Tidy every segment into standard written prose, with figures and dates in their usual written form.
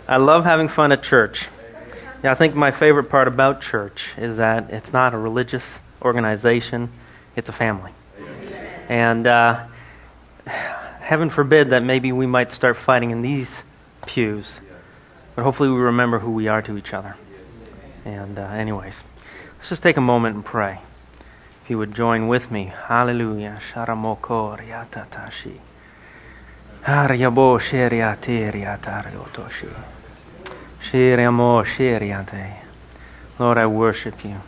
I love having fun at church. Yeah, I think my favorite part about church is that it's not a religious organization, it's a family. And heaven forbid that maybe we might start fighting in these pews, but hopefully we remember who we are to each other. And anyways, let's just take a moment and pray. If you would join with me. Hallelujah. Sharamoko riatatashi. Haryabo sheriate riatariotoshi. Sheriamo sheriate. Lord, I worship you.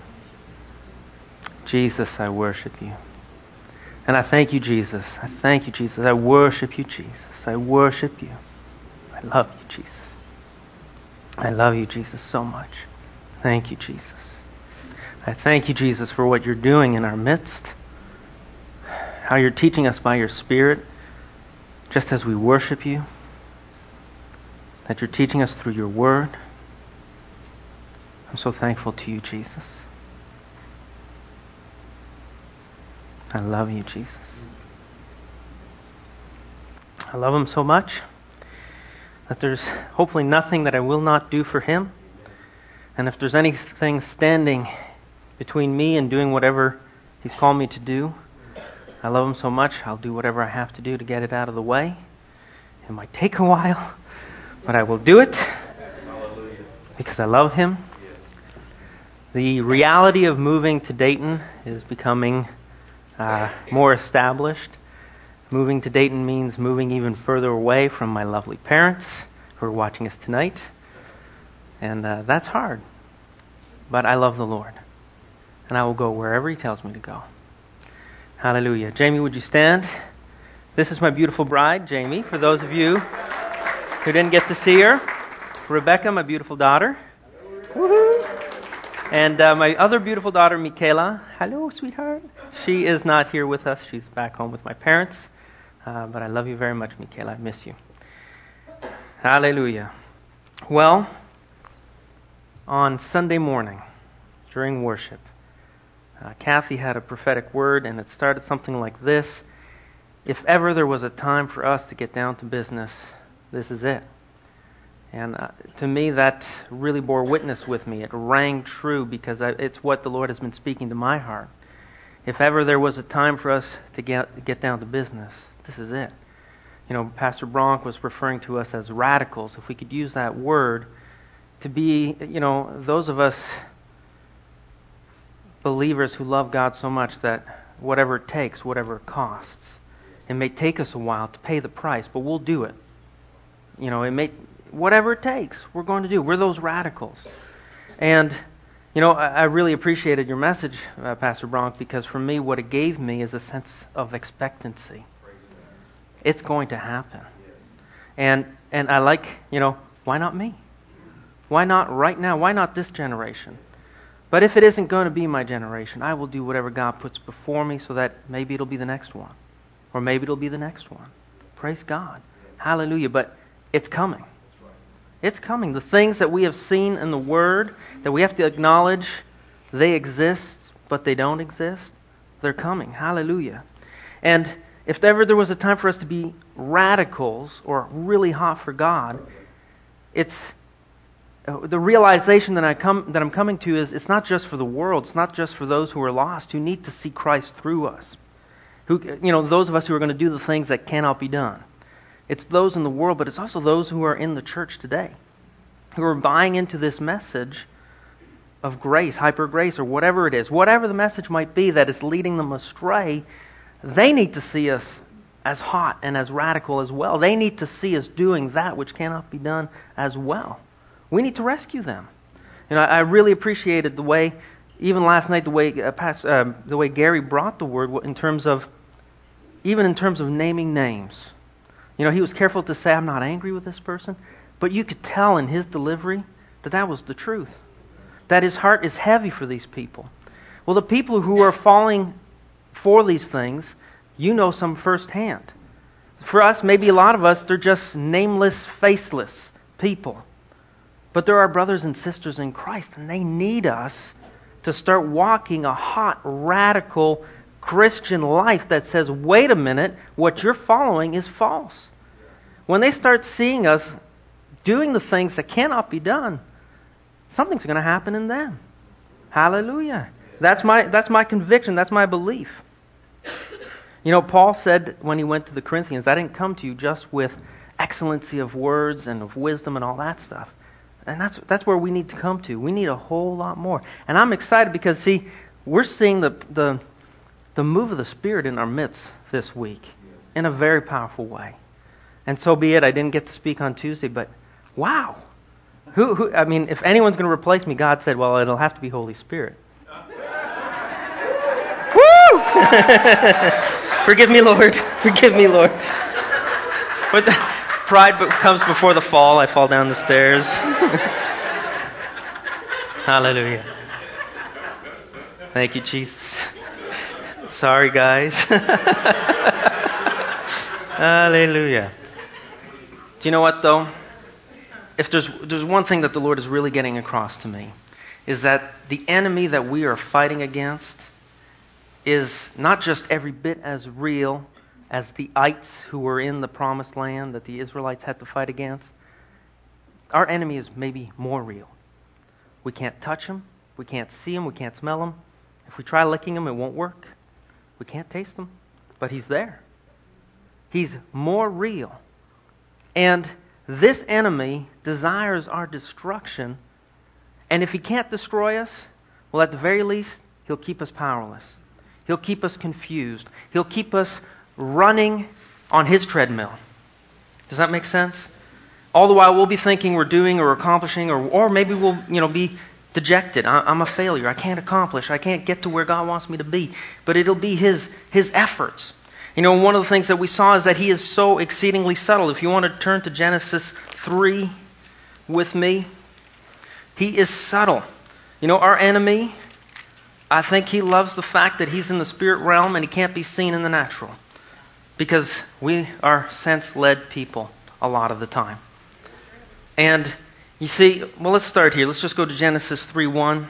Jesus, I worship you. And I thank you, Jesus. I thank you, Jesus. I worship you, Jesus. I worship you. I love you, Jesus. I love you, Jesus, so much. Thank you, Jesus. I thank you, Jesus, for what you're doing in our midst. How you're teaching us by your Spirit, just as we worship you. That you're teaching us through your word. I'm so thankful to you, Jesus. I love you, Jesus. I love him so much that there's hopefully nothing that I will not do for him. And if there's anything standing between me and doing whatever he's called me to do, I love him so much, I'll do whatever I have to do to get it out of the way. It might take a while, but I will do it because I love him. The reality of moving to Dayton is becoming more established. Moving to Dayton means moving even further away from my lovely parents who are watching us tonight. And that's hard. But I love the Lord. And I will go wherever he tells me to go. Hallelujah. Jamie, would you stand? This is my beautiful bride, Jamie, for those of you who didn't get to see her. Rebecca, my beautiful daughter. Woohoo! And my other beautiful daughter, Michaela. Hello, sweetheart. She is not here with us. She's back home with my parents. But I love you very much, Michaela. I miss you. Hallelujah. Well, on Sunday morning, during worship, Kathy had a prophetic word, and it started something like this. If ever there was a time for us to get down to business, this is it. And to me, that really bore witness with me. It rang true because it's what the Lord has been speaking to my heart. If ever there was a time for us to get down to business, this is it. You know, Pastor Bronk was referring to us as radicals. If we could use that word to be, you know, those of us believers who love God so much that whatever it takes, whatever it costs, it may take us a while to pay the price, but we'll do it. You know, whatever it takes, we're going to do. We're those radicals. And, you know, I really appreciated your message, Pastor Bronk, because for me, what it gave me is a sense of expectancy. It's going to happen. And I like, you know, why not me? Why not right now? Why not this generation? But if it isn't going to be my generation, I will do whatever God puts before me so that maybe it'll be the next one. Or maybe it'll be the next one. Praise God. Hallelujah. But it's coming. It's coming. The things that we have seen in the Word, that we have to acknowledge they exist, but they don't exist, they're coming. Hallelujah. And if ever there was a time for us to be radicals or really hot for God, it's the realization that I'm coming to is it's not just for the world, it's not just for those who are lost, who need to see Christ through us. Who, you know, those of us who are going to do the things that cannot be done. It's those in the world, but it's also those who are in the church today, who are buying into this message of grace, hyper grace, or whatever it is. Whatever the message might be that is leading them astray, they need to see us as hot and as radical as well. They need to see us doing that which cannot be done as well. We need to rescue them. You know, I really appreciated the way, even last night, the way Gary brought the word in terms of naming names. You know, he was careful to say, I'm not angry with this person, but you could tell in his delivery that was the truth. That his heart is heavy for these people. Well, the people who are falling for these things, you know some firsthand. For us, maybe a lot of us, they're just nameless, faceless people. But there are brothers and sisters in Christ, and they need us to start walking a hot, radical Christian life that says, wait a minute, what you're following is false. When they start seeing us doing the things that cannot be done, something's going to happen in them. Hallelujah. That's my conviction. That's my belief. You know, Paul said when he went to the Corinthians, I didn't come to you just with excellency of words and of wisdom and all that stuff. And that's where we need to come to. We need a whole lot more. And I'm excited because, see, we're seeing the move of the Spirit in our midst this week in a very powerful way. And so be it, I didn't get to speak on Tuesday, but wow. Who I mean, if anyone's going to replace me, God said, well, it'll have to be Holy Spirit. Woo! Forgive me, Lord. Forgive me, Lord. But pride comes before the fall. I fall down the stairs. Hallelujah. Thank you, Jesus. Sorry, guys. Hallelujah. Do you know what, though? If there's one thing that the Lord is really getting across to me, is that the enemy that we are fighting against is not just every bit as real as the ites who were in the promised land that the Israelites had to fight against. Our enemy is maybe more real. We can't touch him. We can't see him. We can't smell him. If we try licking him, it won't work. We can't taste him. But he's there. He's more real. And this enemy desires our destruction. And if he can't destroy us, well, at the very least, he'll keep us powerless. He'll keep us confused. He'll keep us running on his treadmill. Does that make sense? All the while we'll be thinking we're doing or accomplishing, or maybe we'll be dejected. I'm a failure. I can't accomplish. I can't get to where God wants me to be. But it'll be his efforts. You know, one of the things that we saw is that he is so exceedingly subtle. If you want to turn to Genesis 3 with me, he is subtle. You know, our enemy, I think he loves the fact that he's in the spirit realm and he can't be seen in the natural. Because we are sense-led people a lot of the time. And you see, well, let's start here. Let's just go to Genesis 3:1.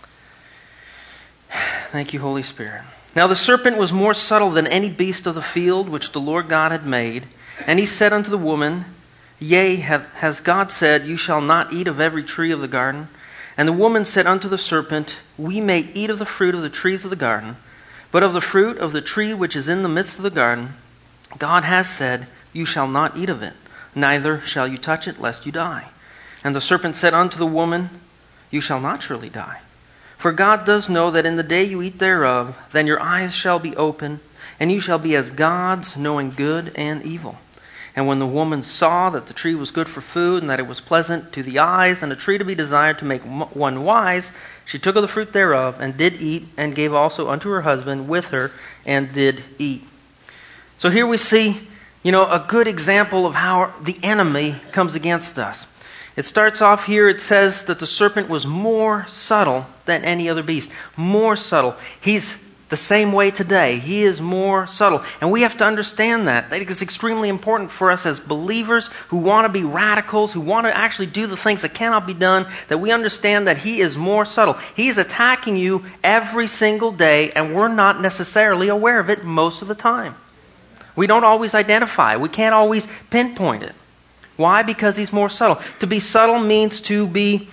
Thank you, Holy Spirit. Now the serpent was more subtle than any beast of the field which the Lord God had made. And he said unto the woman, Yea, has God said, You shall not eat of every tree of the garden? And the woman said unto the serpent, We may eat of the fruit of the trees of the garden, but of the fruit of the tree which is in the midst of the garden, God has said, You shall not eat of it, neither shall you touch it, lest you die. And the serpent said unto the woman, You shall not surely die. For God does know that in the day you eat thereof, then your eyes shall be open, and you shall be as gods, knowing good and evil. And when the woman saw that the tree was good for food, and that it was pleasant to the eyes, and a tree to be desired to make one wise, she took of the fruit thereof, and did eat, and gave also unto her husband with her, and did eat. So here we see, a good example of how the enemy comes against us. It starts off here, it says that the serpent was more subtle than any other beast. More subtle. He's the same way today. He is more subtle. And we have to understand that. I think it's extremely important for us as believers who want to be radicals, who want to actually do the things that cannot be done, that we understand that he is more subtle. He's attacking you every single day, and we're not necessarily aware of it most of the time. We don't always identify. We can't always pinpoint it. Why? Because he's more subtle. To be subtle means to be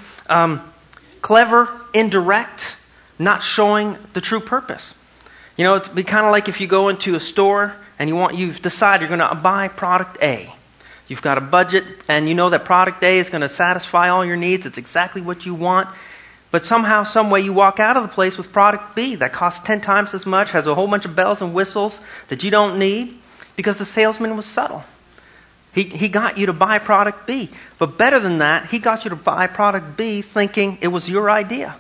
clever, indirect, not showing the true purpose. It's be kind of like if you go into a store and you've decided you're going to buy product A. You've got a budget and you know that product A is going to satisfy all your needs. It's exactly what you want. But somehow, some way, you walk out of the place with product B that costs 10 times as much, has a whole bunch of bells and whistles that you don't need because the salesman was subtle. He got you to buy product B. But better than that, he got you to buy product B thinking it was your idea.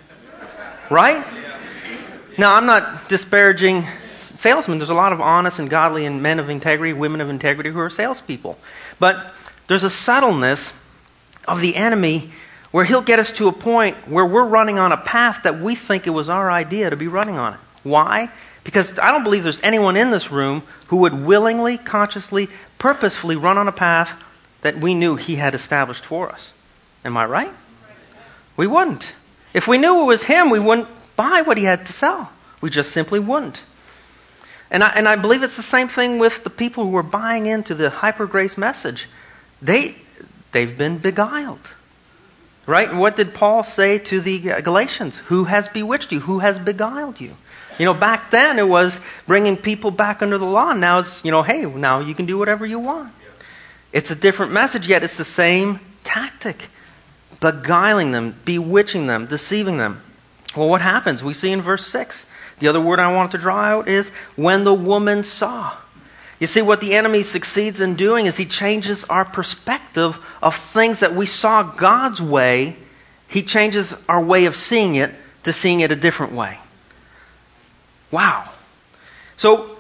Right? Now, I'm not disparaging salesmen. There's a lot of honest and godly and men of integrity, women of integrity who are salespeople. But there's a subtleness of the enemy where he'll get us to a point where we're running on a path that we think it was our idea to be running on it. Why? Because I don't believe there's anyone in this room who would willingly, consciously, purposefully run on a path that we knew he had established for us. Am I right? We wouldn't. If we knew it was him, we wouldn't buy what he had to sell. We just simply wouldn't. And I believe it's the same thing with the people who were buying into the hyper grace message. They They've been beguiled. Right? And what did Paul say to the Galatians? Who has bewitched you? Who has beguiled you? Back then it was bringing people back under the law. Now it's, hey, now you can do whatever you want. It's a different message, yet it's the same tactic. Beguiling them, bewitching them, deceiving them. Well, what happens? We see in verse 6. The other word I wanted to draw out is when the woman saw. You see, what the enemy succeeds in doing is he changes our perspective of things that we saw God's way. He changes our way of seeing it to seeing it a different way. Wow. So,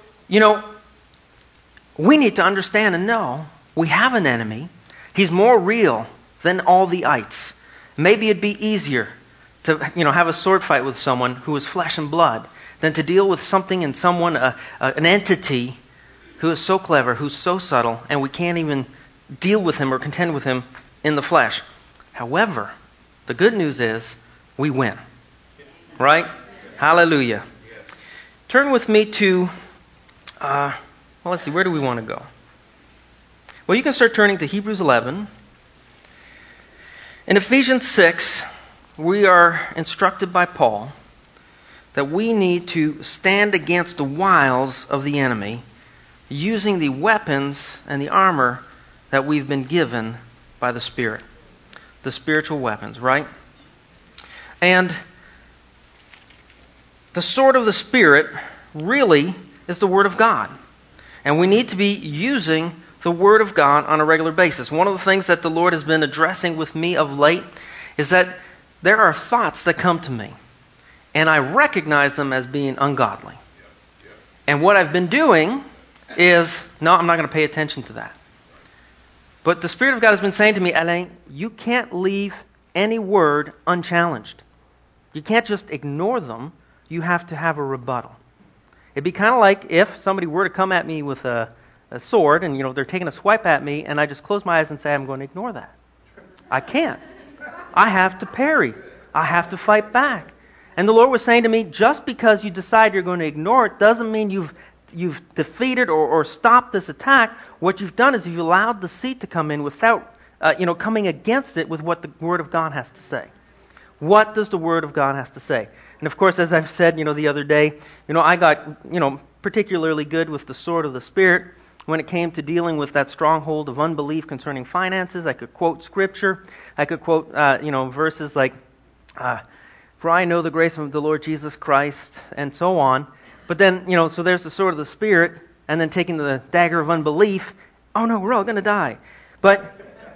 we need to understand and know we have an enemy. He's more real than all the ites. Maybe it'd be easier to, have a sword fight with someone who is flesh and blood than to deal with something and someone, an entity who is so clever, who's so subtle, and we can't even deal with him or contend with him in the flesh. However, the good news is we win. Right? Hallelujah. Turn with me to, let's see, where do we want to go? Well, you can start turning to Hebrews 11. In Ephesians 6, we are instructed by Paul that we need to stand against the wiles of the enemy using the weapons and the armor that we've been given by the Spirit. The spiritual weapons, right? And the sword of the Spirit really is the Word of God. And we need to be using the Word of God on a regular basis. One of the things that the Lord has been addressing with me of late is that there are thoughts that come to me, and I recognize them as being ungodly. And what I've been doing is, no, I'm not going to pay attention to that. But the Spirit of God has been saying to me, Alain, you can't leave any word unchallenged. You can't just ignore them. You have to have a rebuttal. It'd be kind of like if somebody were to come at me with a sword and, they're taking a swipe at me and I just close my eyes and say, I'm going to ignore that. I can't. I have to parry. I have to fight back. And the Lord was saying to me, just because you decide you're going to ignore it doesn't mean you've defeated or stopped this attack. What you've done is you've allowed deceit to come in without, coming against it with what the Word of God has to say. What does the Word of God has to say? And of course, as I've said, the other day, I got, particularly good with the sword of the Spirit when it came to dealing with that stronghold of unbelief concerning finances. I could quote Scripture. I could quote, verses like, for I know the grace of the Lord Jesus Christ, and so on. But then, so there's the sword of the Spirit, and then taking the dagger of unbelief. Oh no, we're all going to die. But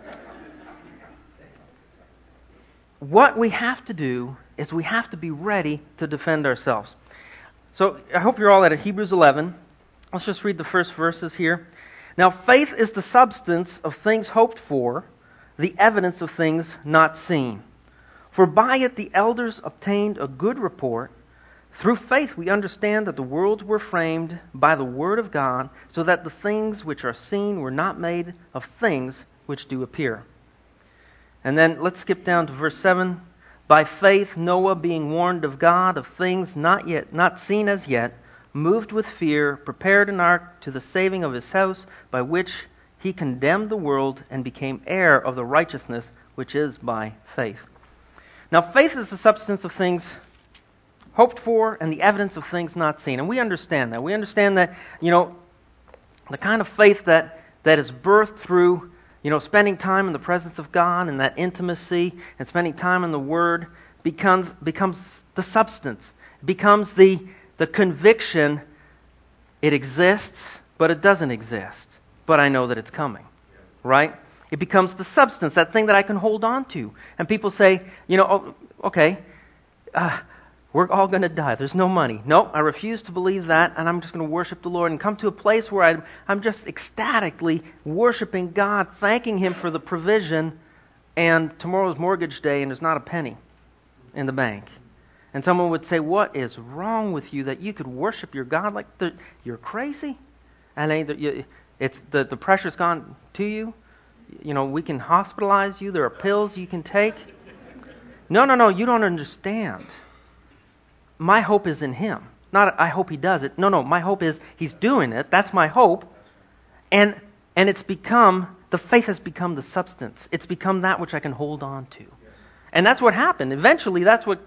what we have to do is we have to be ready to defend ourselves. So I hope you're all at Hebrews 11. Let's just read the first verses here. Now faith is the substance of things hoped for, the evidence of things not seen. For by it the elders obtained a good report. Through faith we understand that the worlds were framed by the word of God, so that the things which are seen were not made of things which do appear. And then let's skip down to verse 7. By faith Noah, being warned of God of things not seen as yet, moved with fear, prepared an ark to the saving of his house, by which he condemned the world and became heir of the righteousness which is by faith. Now faith is the substance of things hoped for and the evidence of things not seen. And we understand that. We understand that, the kind of faith that is birthed through, spending time in the presence of God and that intimacy and spending time in the Word becomes the substance. It becomes the conviction it exists, but it doesn't exist. But I know that it's coming. Right? It becomes the substance, that thing that I can hold on to. And people say, okay, we're all going to die. There's no money. Nope, I refuse to believe that, and I'm just going to worship the Lord and come to a place where I'm just ecstatically worshiping God, thanking Him for the provision, and tomorrow's mortgage day and there's not a penny in the bank. And someone would say, what is wrong with you that you could worship your God like you're crazy? And it's the pressure's gone to you. We can hospitalize you. There are pills you can take. No, you don't understand. My hope is in Him. Not I hope He does it. No, my hope is He's doing it. That's my hope. And it's become the faith has become the substance. It's become that which I can hold on to. And that's what happened. Eventually, that's what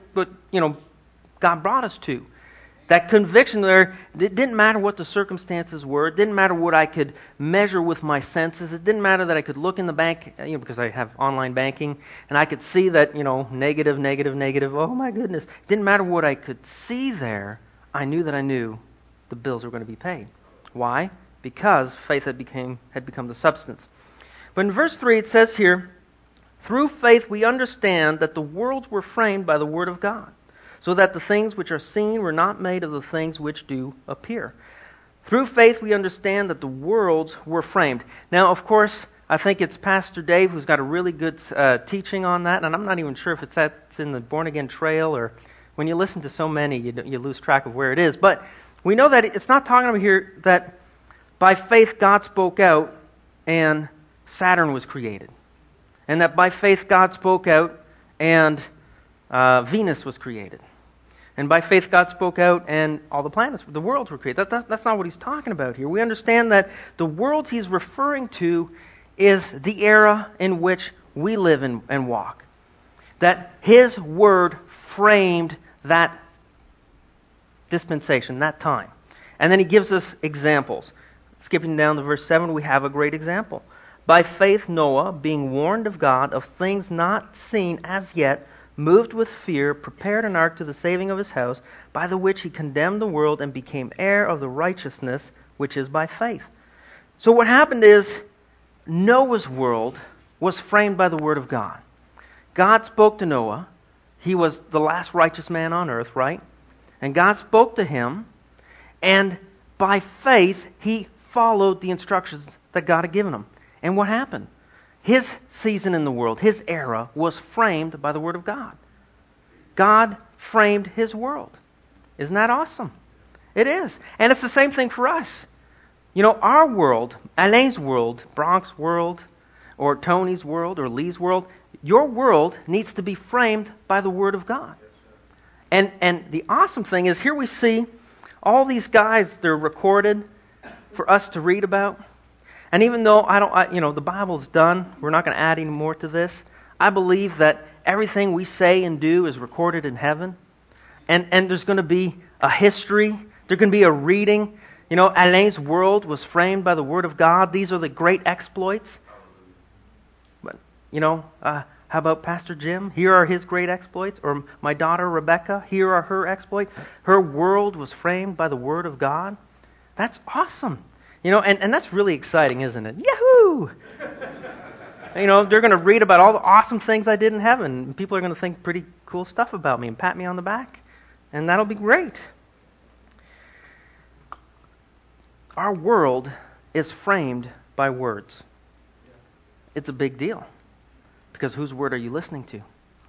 God brought us to. That conviction there, it didn't matter what the circumstances were. It didn't matter what I could measure with my senses. It didn't matter that I could look in the bank, because I have online banking, and I could see that, negative, negative, negative. Oh my goodness. It didn't matter what I could see there. I knew that I knew the bills were going to be paid. Why? Because faith had become the substance. But in verse 3 it says here, through faith we understand that the worlds were framed by the word of God, so that the things which are seen were not made of the things which do appear. Through faith we understand that the worlds were framed. Now, of course, I think it's Pastor Dave who's got a really good teaching on that, and I'm not even sure if it's in the Born Again Trail, or when you listen to so many, you lose track of where it is. But we know that it's not talking about here that by faith God spoke out and Saturn was created. And that by faith God spoke out and Venus was created. And by faith God spoke out and all the planets, the worlds were created. That's not what he's talking about here. We understand that the worlds he's referring to is the era in which we live and walk. That his word framed that dispensation, that time. And then he gives us examples. Skipping down to verse 7, we have a great example. By faith Noah, being warned of God of things not seen as yet, moved with fear, prepared an ark to the saving of his house, by the which he condemned the world and became heir of the righteousness which is by faith. So what happened is, Noah's world was framed by the word of God. God spoke to Noah. He was the last righteous man on earth, right? And God spoke to him, and by faith he followed the instructions that God had given him. And what happened? His season in the world, his era, was framed by the Word of God. God framed his world. Isn't that awesome? It is. And it's the same thing for us. Our world, Alain's world, Bronk's world, or Tony's world, or Lee's world, your world needs to be framed by the Word of God. And the awesome thing is, here we see all these guys, they're recorded for us to read about. And even though the Bible's done, we're not going to add any more to this. I believe that everything we say and do is recorded in heaven. And there's going to be a history. There's going to be a reading. Alain's world was framed by the Word of God. These are the great exploits. But, how about Pastor Jim? Here are his great exploits. Or my daughter Rebecca, here are her exploits. Her world was framed by the Word of God. That's awesome. And that's really exciting, isn't it? Yahoo! They're going to read about all the awesome things I did in heaven. And people are going to think pretty cool stuff about me and pat me on the back. And that'll be great. Our world is framed by words. It's a big deal. Because whose word are you listening to?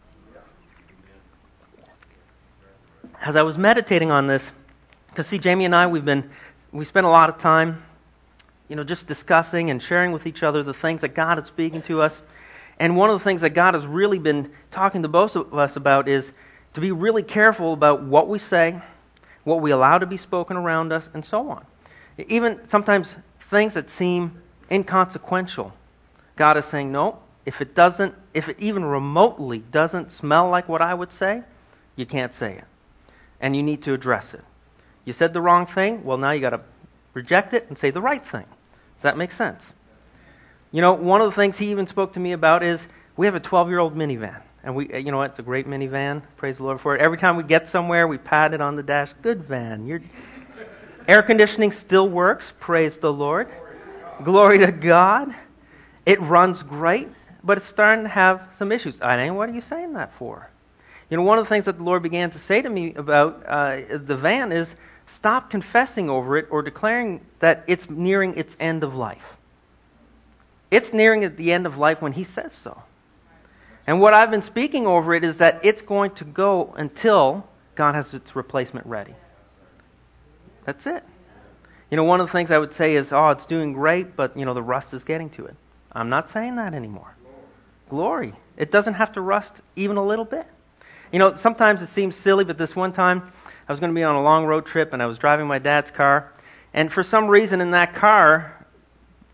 As I was meditating on this, because see, Jamie and I, we spent a lot of time just discussing and sharing with each other the things that God is speaking to us. And one of the things that God has really been talking to both of us about is to be really careful about what we say, what we allow to be spoken around us, and so on. Even sometimes things that seem inconsequential, God is saying, no, if it even remotely doesn't smell like what I would say, you can't say it. And you need to address it. You said the wrong thing, well, now you got to reject it and say the right thing. Does that make sense? One of the things he even spoke to me about is we have a 12-year-old minivan. And it's a great minivan. Praise the Lord for it. Every time we get somewhere, we pat it on the dash. Good van. Your air conditioning still works. Praise the Lord. Glory to God. It runs great, but it's starting to have some issues. Alain, what are you saying that for? One of the things that the Lord began to say to me about the van is, stop confessing over it or declaring that it's nearing its end of life. It's nearing at the end of life when He says so. And what I've been speaking over it is that it's going to go until God has its replacement ready. That's it. One of the things I would say is, it's doing great, but, the rust is getting to it. I'm not saying that anymore. Glory. It doesn't have to rust even a little bit. Sometimes it seems silly, but this one time, I was going to be on a long road trip, and I was driving my dad's car, and for some reason in that car,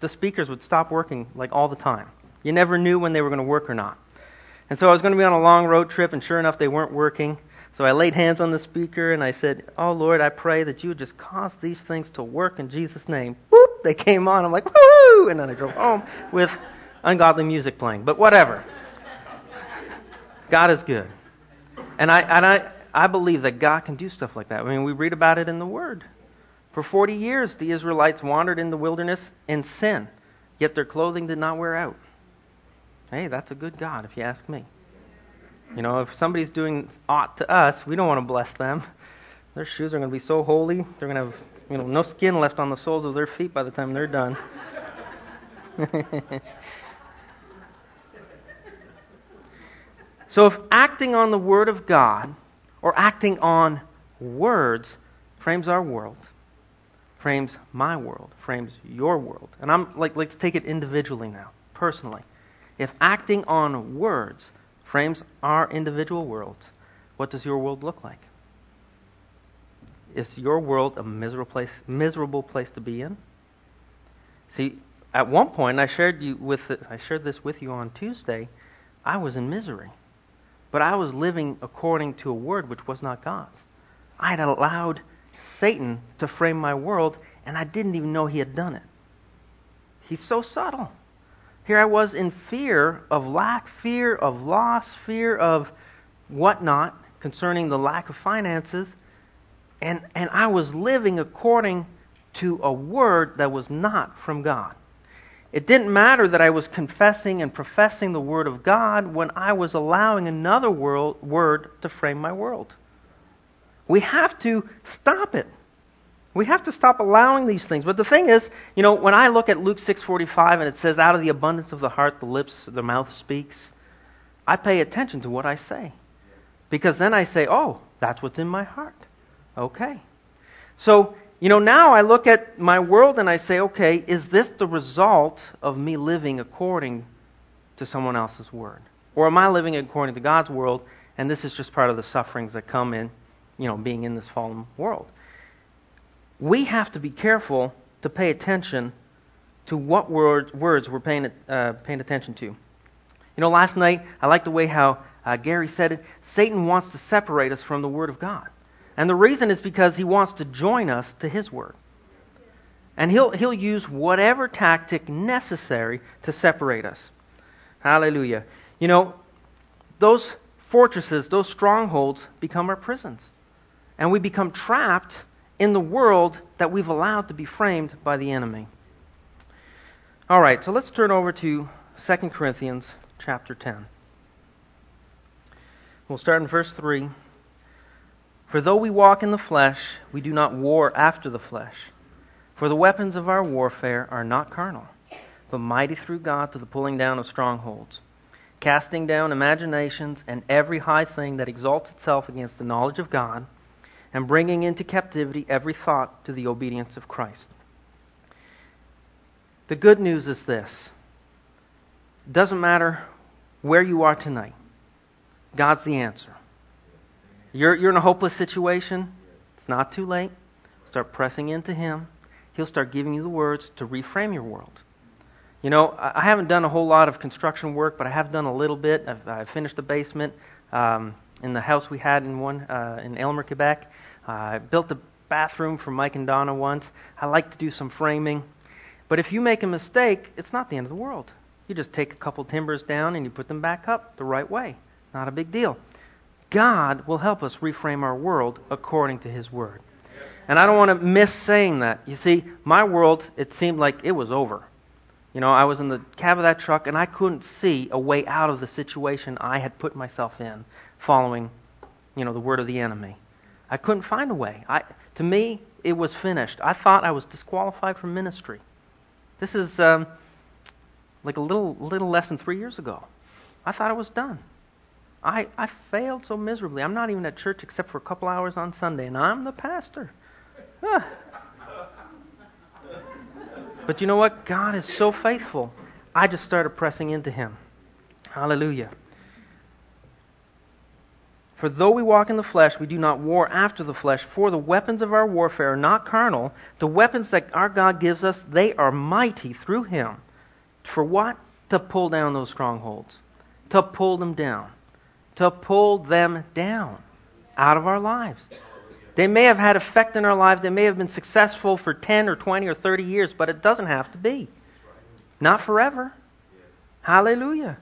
the speakers would stop working like all the time. You never knew when they were going to work or not. And so I was going to be on a long road trip, and sure enough, they weren't working. So I laid hands on the speaker, and I said, "Oh, Lord, I pray that you would just cause these things to work in Jesus' name." Boop! They came on. I'm like, "Woo!" And then I drove home with ungodly music playing. But whatever. God is good. And I believe that God can do stuff like that. I mean, we read about it in the Word. For 40 years, the Israelites wandered in the wilderness in sin, yet their clothing did not wear out. Hey, that's a good God, if you ask me. You know, if somebody's doing aught to us, we don't want to bless them. Their shoes are going to be so holy, they're going to have, no skin left on the soles of their feet by the time they're done. So if acting on the Word of God, or acting on words, frames our world, frames my world, frames your world. And let's take it individually now, personally. If acting on words frames our individual worlds, what does your world look like? Is your world a miserable place to be in? See, at one point, I shared this with you on Tuesday, I was in misery. But I was living according to a word which was not God's. I had allowed Satan to frame my world, and I didn't even know he had done it. He's so subtle. Here I was in fear of lack, fear of loss, fear of whatnot concerning the lack of finances, and I was living according to a word that was not from God. It didn't matter that I was confessing and professing the Word of God when I was allowing another word to frame my world. We have to stop it. We have to stop allowing these things. But the thing is, when I look at Luke 6:45 and it says, out of the abundance of the heart, the mouth speaks, I pay attention to what I say. Because then I say, oh, that's what's in my heart. Okay. So, now I look at my world and I say, okay, is this the result of me living according to someone else's word? Or am I living according to God's world, and this is just part of the sufferings that come in, being in this fallen world? We have to be careful to pay attention to what words we're paying attention to. Last night, I liked the way how Gary said it. Satan wants to separate us from the Word of God. And the reason is because he wants to join us to his Word. And he'll use whatever tactic necessary to separate us. Hallelujah. Those fortresses, those strongholds become our prisons. And we become trapped in the world that we've allowed to be framed by the enemy. All right, so let's turn over to 2 Corinthians chapter 10. We'll start in verse 3. For though we walk in the flesh, we do not war after the flesh. For the weapons of our warfare are not carnal, but mighty through God to the pulling down of strongholds, casting down imaginations and every high thing that exalts itself against the knowledge of God, and bringing into captivity every thought to the obedience of Christ. The good news is this. It doesn't matter where you are tonight. God's the answer. You're in a hopeless situation. It's not too late. Start pressing into Him. He'll start giving you the words to reframe your world. I haven't done a whole lot of construction work, but I have done a little bit. I've finished the basement in the house we had in Aylmer, Quebec. I built a bathroom for Mike and Donna once. I like to do some framing. But if you make a mistake, it's not the end of the world. You just take a couple timbers down and you put them back up the right way. Not a big deal. God will help us reframe our world according to His Word. And I don't want to miss saying that. You see, my world, it seemed like it was over. I was in the cab of that truck and I couldn't see a way out of the situation I had put myself in following, the word of the enemy. I couldn't find a way. To me, it was finished. I thought I was disqualified from ministry. This is like a little less than 3 years ago. I thought I was done. I failed so miserably. I'm not even at church except for a couple hours on Sunday, and I'm the pastor. But you know what? God is so faithful. I just started pressing into Him. Hallelujah. For though we walk in the flesh, we do not war after the flesh. For the weapons of our warfare are not carnal. The weapons that our God gives us, they are mighty through Him. For what? To pull down those strongholds. To pull them down. To pull them down out of our lives. They may have had effect in our lives. They may have been successful for 10 or 20 or 30 years, but it doesn't have to be. Not forever. Hallelujah.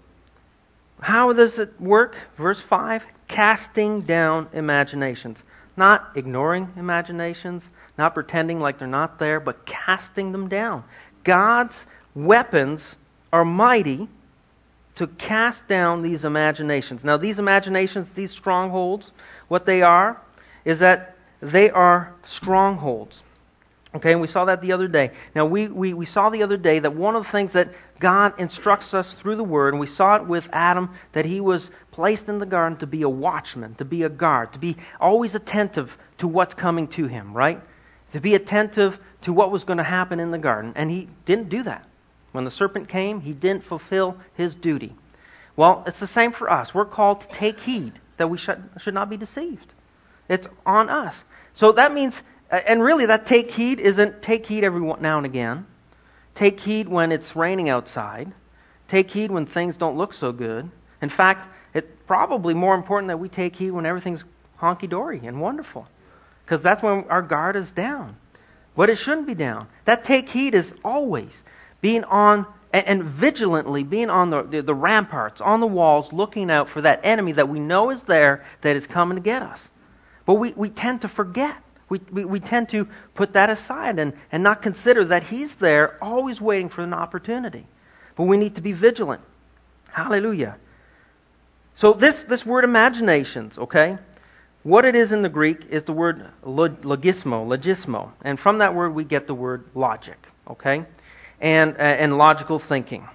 How does it work? Verse 5, casting down imaginations. Not ignoring imaginations, not pretending like they're not there, but casting them down. God's weapons are mighty to cast down these imaginations. Now, these imaginations, these strongholds, what they are is that they are strongholds. Okay, and we saw that the other day. Now, we saw the other day that one of the things that God instructs us through the Word, and we saw it with Adam, that he was placed in the garden to be a watchman, to be a guard, to be always attentive to what's coming to him, right? To be attentive to what was going to happen in the garden. And he didn't do that. When the serpent came, he didn't fulfill his duty. Well, it's the same for us. We're called to take heed that we should not be deceived. It's on us. So that means, and really that take heed isn't take heed every now and again. Take heed when it's raining outside. Take heed when things don't look so good. In fact, it's probably more important that we take heed when everything's honky-dory and wonderful. Because that's when our guard is down. But it shouldn't be down. That take heed is always being on and vigilantly being on the ramparts, on the walls, looking out for that enemy that we know is there, that is coming to get us. But we tend to forget. We tend to put that aside and not consider that he's there, always waiting for an opportunity. But we need to be vigilant. Hallelujah. So this word imaginations, okay? What it is in the Greek is the word logismo. And from that word we get the word logic, okay? And logical thinking.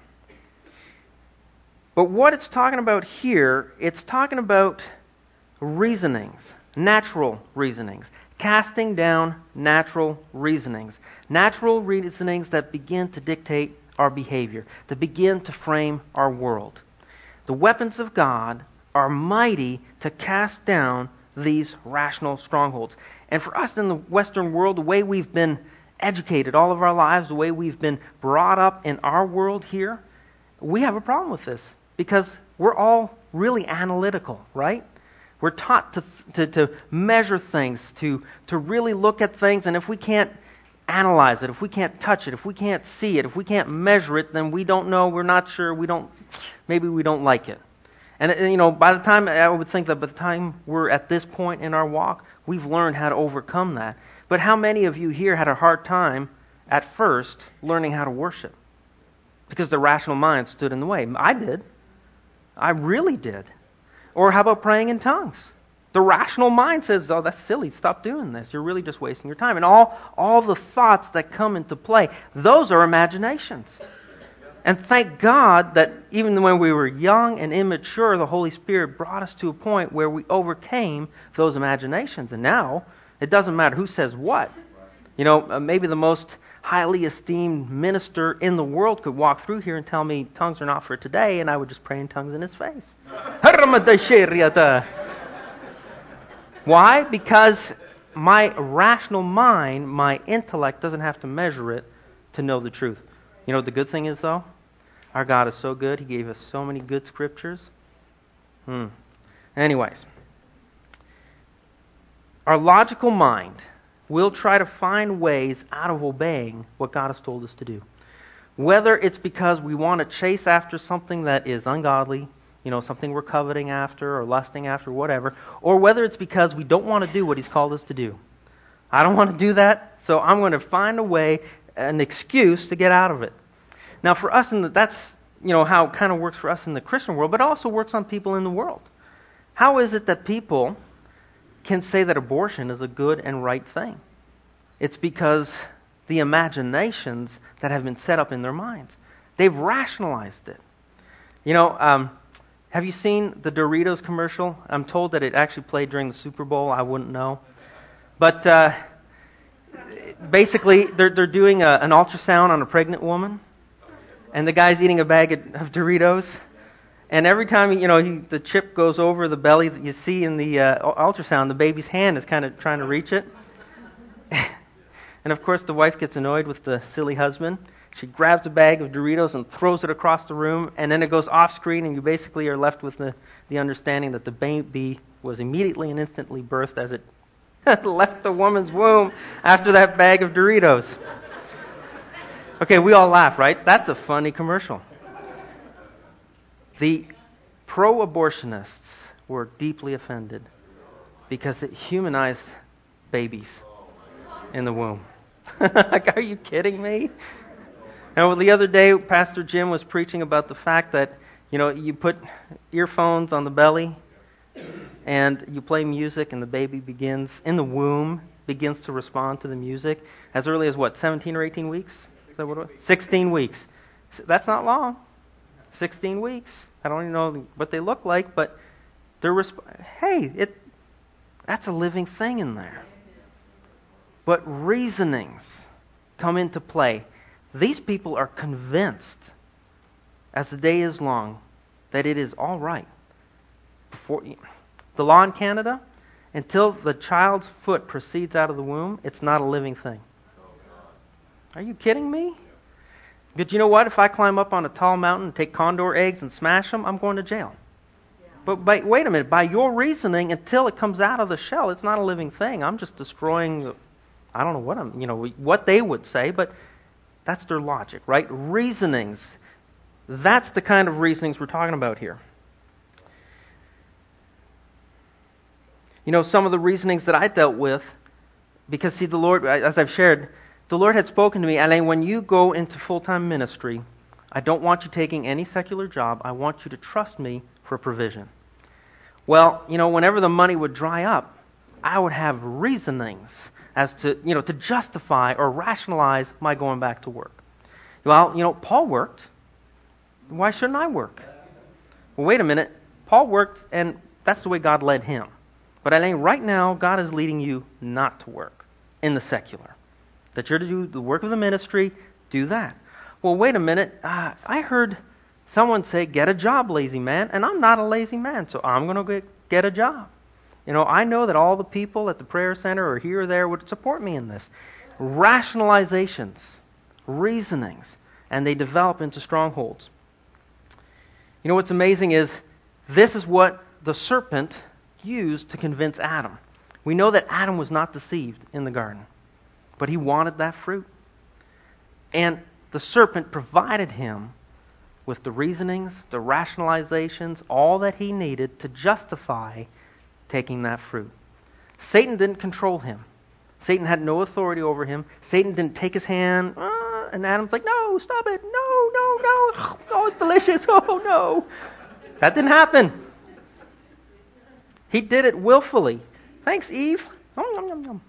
But what it's talking about here, it's talking about reasonings, natural reasonings. Casting down natural reasonings. Natural reasonings that begin to dictate our behavior, that begin to frame our world. The weapons of God are mighty to cast down these rational strongholds. And for us in the Western world, the way we've been educated all of our lives, the way we've been brought up in our world here, we have a problem with this because we're all really analytical, right? We're taught to measure things, to really look at things, and if we can't analyze it, if we can't touch it, if we can't see it, if we can't measure it, then we don't know, we're not sure, maybe we don't like it. And by the time, I would think that by the time we're at this point in our walk, we've learned how to overcome that. But how many of you here had a hard time at first learning how to worship? Because the rational mind stood in the way. I did. I really did. Or how about praying in tongues? The rational mind says, oh, that's silly. Stop doing this. You're really just wasting your time. And all the thoughts that come into play, those are imaginations. And thank God that even when we were young and immature, the Holy Spirit brought us to a point where we overcame those imaginations. And now, it doesn't matter who says what. Maybe the most highly esteemed minister in the world could walk through here and tell me tongues are not for today, and I would just pray in tongues in his face. Why? Because my rational mind, my intellect, doesn't have to measure it to know the truth. You know what the good thing is, though? Our God is so good. He gave us so many good scriptures. Anyways, our logical mind will try to find ways out of obeying what God has told us to do. Whether it's because we want to chase after something that is ungodly, something we're coveting after or lusting after, whatever, or whether it's because we don't want to do what He's called us to do. I don't want to do that, so I'm going to find a way, an excuse to get out of it. Now, for us, that's how it kind of works for us in the Christian world, but it also works on people in the world. How is it that people can say that abortion is a good and right thing? It's because the imaginations that have been set up in their minds. They've rationalized it. Have you seen the Doritos commercial? I'm told that it actually played during the Super Bowl. I wouldn't know. But basically, they're doing an ultrasound on a pregnant woman, and the guy's eating a bag of Doritos. And every time, the chip goes over the belly, that you see in the ultrasound, the baby's hand is kind of trying to reach it. And of course, the wife gets annoyed with the silly husband. She grabs a bag of Doritos and throws it across the room, and then it goes off screen, and you basically are left with the understanding that the baby was immediately and instantly birthed as it left the woman's womb after that bag of Doritos. Okay, we all laugh, right? That's a funny commercial. The pro-abortionists were deeply offended because it humanized babies in the womb. Like, are you kidding me? And the other day, Pastor Jim was preaching about the fact that, you put earphones on the belly and you play music and the baby begins, in the womb, begins to respond to the music as early as 17 or 18 weeks? Is that what it was? 16 weeks. That's not long. 16 weeks. I don't even know what they look like, but they're that's a living thing in there. But reasonings come into play. These people are convinced, as the day is long, that it is all right. The law in Canada, until the child's foot proceeds out of the womb, it's not a living thing. Are you kidding me? But you know what? If I climb up on a tall mountain and take condor eggs and smash them, I'm going to jail. Yeah. But wait a minute. By your reasoning, until it comes out of the shell, it's not a living thing. I'm just destroying. I don't know what they would say, but that's their logic, right? Reasonings. That's the kind of reasonings we're talking about here. Some of the reasonings that I dealt with, because see, the Lord, as I've shared, the Lord had spoken to me, Alain, when you go into full-time ministry, I don't want you taking any secular job. I want you to trust me for provision. Well, whenever the money would dry up, I would have reasonings as to, to justify or rationalize my going back to work. Well, Paul worked. Why shouldn't I work? Well, wait a minute. Paul worked, and that's the way God led him. But Alain, right now, God is leading you not to work in the secular. That you're to do the work of the ministry, do that. Well, wait a minute. I heard someone say, get a job, lazy man. And I'm not a lazy man, so I'm going to get a job. I know that all the people at the prayer center or here or there would support me in this. Rationalizations, reasonings, and they develop into strongholds. What's amazing is this is what the serpent used to convince Adam. We know that Adam was not deceived in the garden, but he wanted that fruit. And the serpent provided him with the reasonings, the rationalizations, all that he needed to justify taking that fruit. Satan didn't control him. Satan had no authority over him. Satan didn't take his hand, and Adam's like, no, stop it, no, oh, it's delicious, oh, no. That didn't happen. He did it willfully. Thanks, Eve. Nom, nom,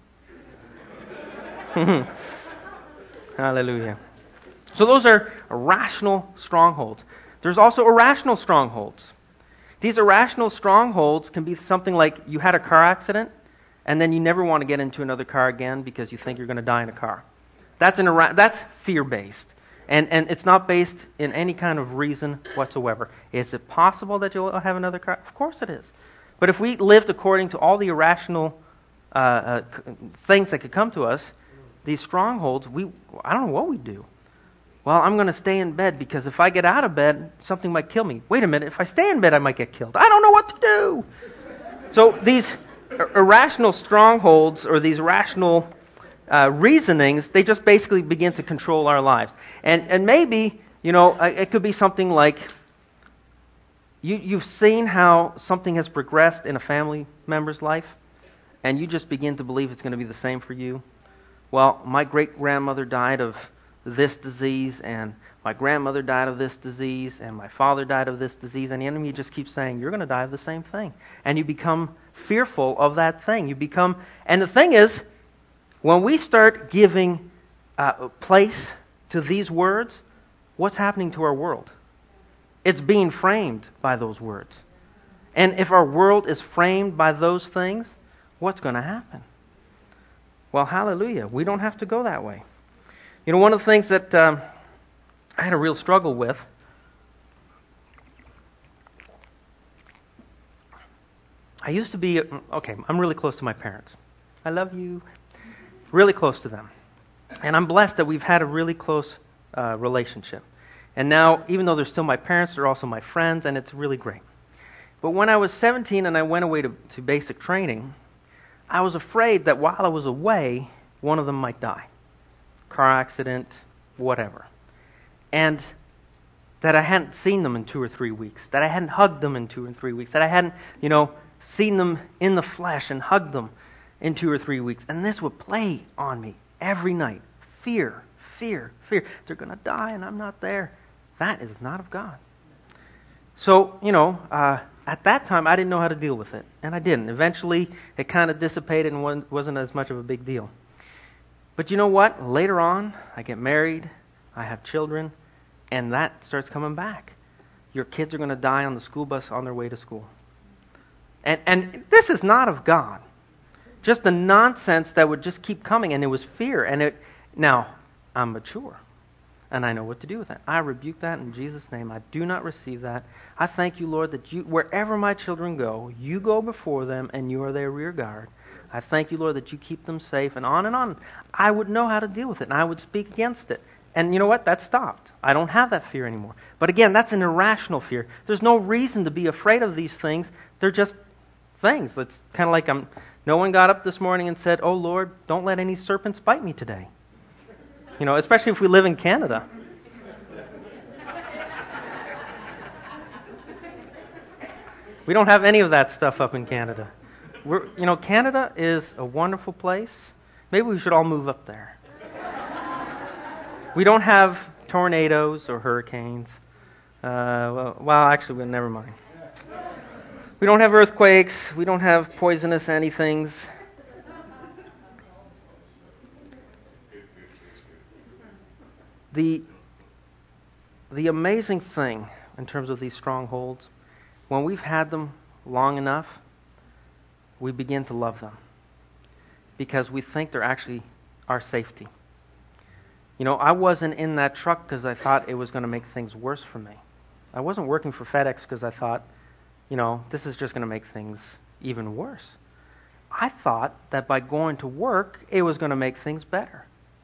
nom. Hallelujah. So those are rational strongholds. There's also irrational strongholds. These irrational strongholds can be something like you had a car accident and then you never want to get into another car again because you think you're going to die in a car. That's fear-based. And it's not based in any kind of reason whatsoever. Is it possible that you'll have another car? Of course it is. But if we lived according to all the irrational things that could come to us, these strongholds, I don't know what we'd do. Well, I'm going to stay in bed because if I get out of bed, something might kill me. Wait a minute, if I stay in bed, I might get killed. I don't know what to do. So these irrational strongholds or these rational reasonings, they just basically begin to control our lives. And maybe, it could be something like you've seen how something has progressed in a family member's life, and you just begin to believe it's going to be the same for you. Well, my great-grandmother died of this disease, and my grandmother died of this disease, and my father died of this disease, and the enemy just keeps saying, you're going to die of the same thing. And you become fearful of that thing. And the thing is, when we start giving place to these words, what's happening to our world? It's being framed by those words. And if our world is framed by those things, what's going to happen? Well, hallelujah. We don't have to go that way. One of the things that I had a real struggle with I used to be, okay, I'm really close to my parents. I love you. Really close to them. And I'm blessed that we've had a really close relationship. And now, even though they're still my parents, they're also my friends, and it's really great. But when I was 17 and I went away to basic training, I was afraid that while I was away, one of them might die. Car accident, whatever. And that I hadn't seen them in 2 or 3 weeks, that I hadn't hugged them in 2 or 3 weeks, that I hadn't, seen them in the flesh and hugged them in 2 or 3 weeks. And this would play on me every night. Fear, fear, fear. They're going to die and I'm not there. That is not of God. So, at that time, I didn't know how to deal with it. And I didn't. Eventually, it kind of dissipated and wasn't as much of a big deal. But you know what? Later on, I get married, I have children, and that starts coming back. Your kids are going to die on the school bus on their way to school. And this is not of God. Just the nonsense that would just keep coming, and it was fear. Now, I'm mature, and I know what to do with it. I rebuke that in Jesus' name. I do not receive that. I thank you, Lord, that wherever my children go, you go before them, and you are their rear guard. I thank you, Lord, that you keep them safe, and on and on. I would know how to deal with it, and I would speak against it. And you know what? That stopped. I don't have that fear anymore. But again, that's an irrational fear. There's no reason to be afraid of these things. They're just things. It's kind of like no one got up this morning and said, "Oh Lord, don't let any serpents bite me today." Especially if we live in Canada. We don't have any of that stuff up in Canada. Canada is a wonderful place. Maybe we should all move up there. We don't have tornadoes or hurricanes. Actually, never mind. We don't have earthquakes. We don't have poisonous anythings. The amazing thing in terms of these strongholds, when we've had them long enough, we begin to love them because we think they're actually our safety. I wasn't in that truck because I thought it was going to make things worse for me. I wasn't working for FedEx because I thought, this is just going to make things even worse. I thought that by going to work, it was going to make things better.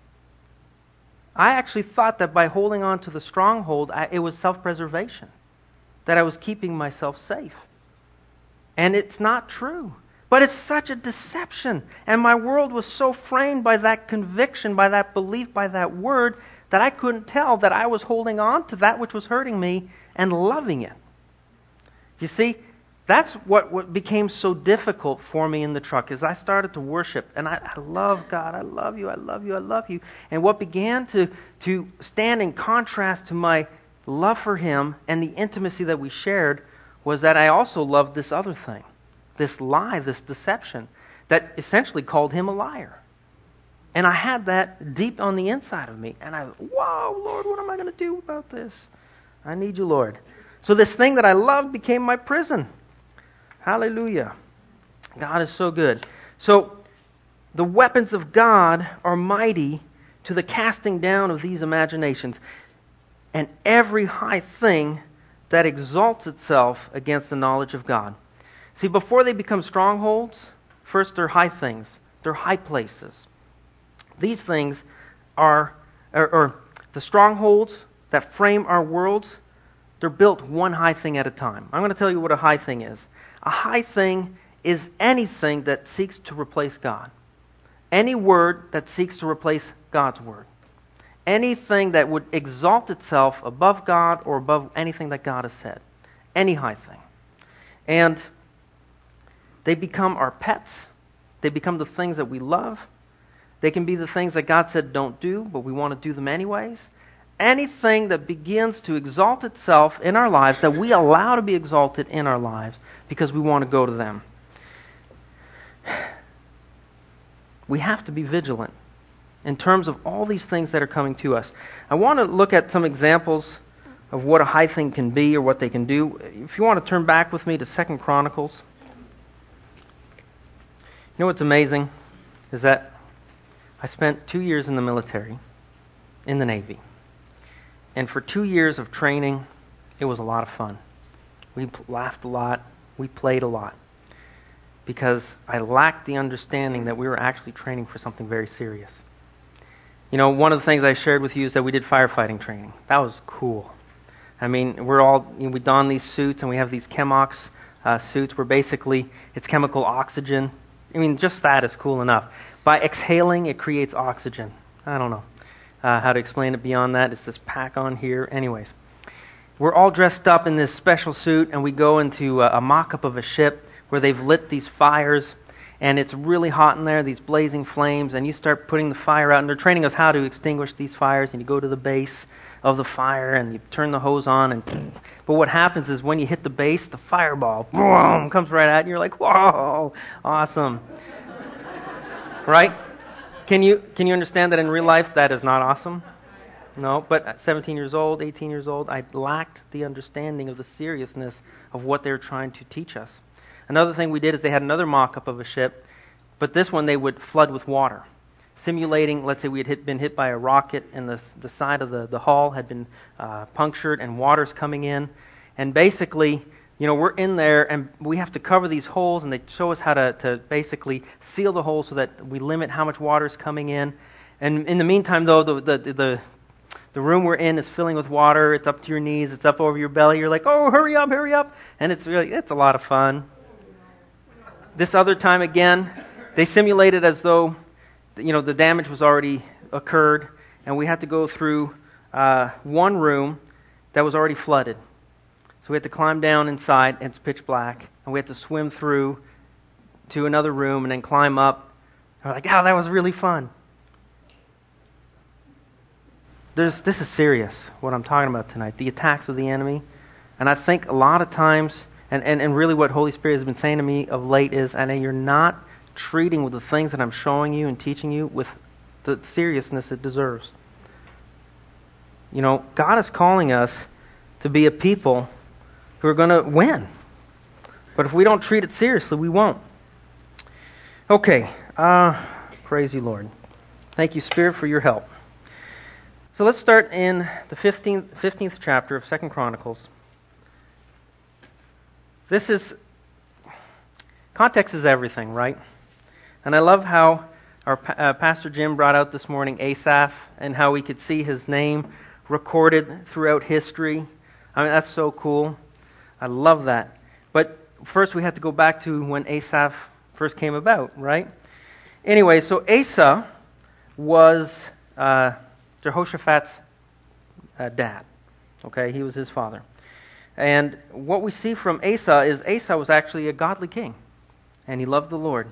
I actually thought that by holding on to the stronghold, it was self-preservation, that I was keeping myself safe. And it's not true. But it's such a deception. And my world was so framed by that conviction, by that belief, by that word, that I couldn't tell that I was holding on to that which was hurting me and loving it. You see, that's what became so difficult for me in the truck, is I started to worship. And I love God. I love you. I love you. I love you. And what began to stand in contrast to my love for Him and the intimacy that we shared was that I also loved this other thing. This lie, this deception, that essentially called Him a liar. And I had that deep on the inside of me. And whoa, Lord, what am I going to do about this? I need you, Lord. So this thing that I loved became my prison. Hallelujah. God is so good. So the weapons of God are mighty to the casting down of these imaginations and every high thing that exalts itself against the knowledge of God. See, before they become strongholds, first they're high things. They're high places. These things are the strongholds that frame our worlds. They're built one high thing at a time. I'm going to tell you what a high thing is. A high thing is anything that seeks to replace God. Any word that seeks to replace God's word. Anything that would exalt itself above God or above anything that God has said. Any high thing. And they become our pets. They become the things that we love. They can be the things that God said don't do, but we want to do them anyways. Anything that begins to exalt itself in our lives, that we allow to be exalted in our lives because we want to go to them. We have to be vigilant in terms of all these things that are coming to us. I want to look at some examples of what a high thing can be or what they can do. If you want to turn back with me to 2 Chronicles. You know what's amazing is that I spent 2 years in the military, in the Navy. And for 2 years of training, it was a lot of fun. We laughed a lot. We played a lot. because I lacked the understanding that we were actually training for something very serious. You know, one of the things I shared with you is that we did firefighting training. That was cool. I mean, we don these suits and we have these Chemox suits where basically it's chemical oxygen. I mean, just that is cool enough. By exhaling, it creates oxygen. I don't know how to explain it beyond that. It's this pack on here. Anyways, we're all dressed up in this special suit and we go into a mock-up of a ship where they've lit these fires. And it's really hot in there, these blazing flames, and you start putting the fire out, and they're training us how to extinguish these fires, and you go to the base of the fire, and you turn the hose on, but what happens is when you hit the base, the fireball, boom, comes right at you, and you're like, whoa, awesome. Right? Can you understand that in real life that is not awesome? No, but at 17 years old, 18 years old, I lacked the understanding of the seriousness of what they're trying to teach us. Another thing we did is they had another mock-up of a ship, but this one they would flood with water, simulating, let's say we had been hit by a rocket and the side of the hull had been punctured and water's coming in. And basically, you know, we're in there and we have to cover these holes, and they show us how to basically seal the holes so that we limit how much water's coming in. And in the meantime, though, the room we're in is filling with water. It's up to your knees. It's up over your belly. You're like, oh, hurry up. And it's a lot of fun. This other time again, they simulated as though, you know, the damage was already occurred, and we had to go through one room that was already flooded. So we had to climb down inside, and it's pitch black, and we had to swim through to another room and then climb up. And we're like, oh, that was really fun. This is serious, what I'm talking about tonight, the attacks of the enemy. And I think a lot of times, and really what Holy Spirit has been saying to me of late is, I know you're not treating with the things that I'm showing you and teaching you with the seriousness it deserves. You know, God is calling us to be a people who are going to win. But if we don't treat it seriously, we won't. Okay, praise you, Lord. Thank you, Spirit, for your help. So let's start in the 15th chapter of 2 Chronicles. Context is everything, right? And I love how our Pastor Jim brought out this morning Asaph and how we could see his name recorded throughout history. I mean, that's so cool. I love that. But first we have to go back to when Asaph first came about, right? Anyway, so Asa was Jehoshaphat's dad. Okay, he was his father. And what we see from Asa is Asa was actually a godly king, and he loved the Lord.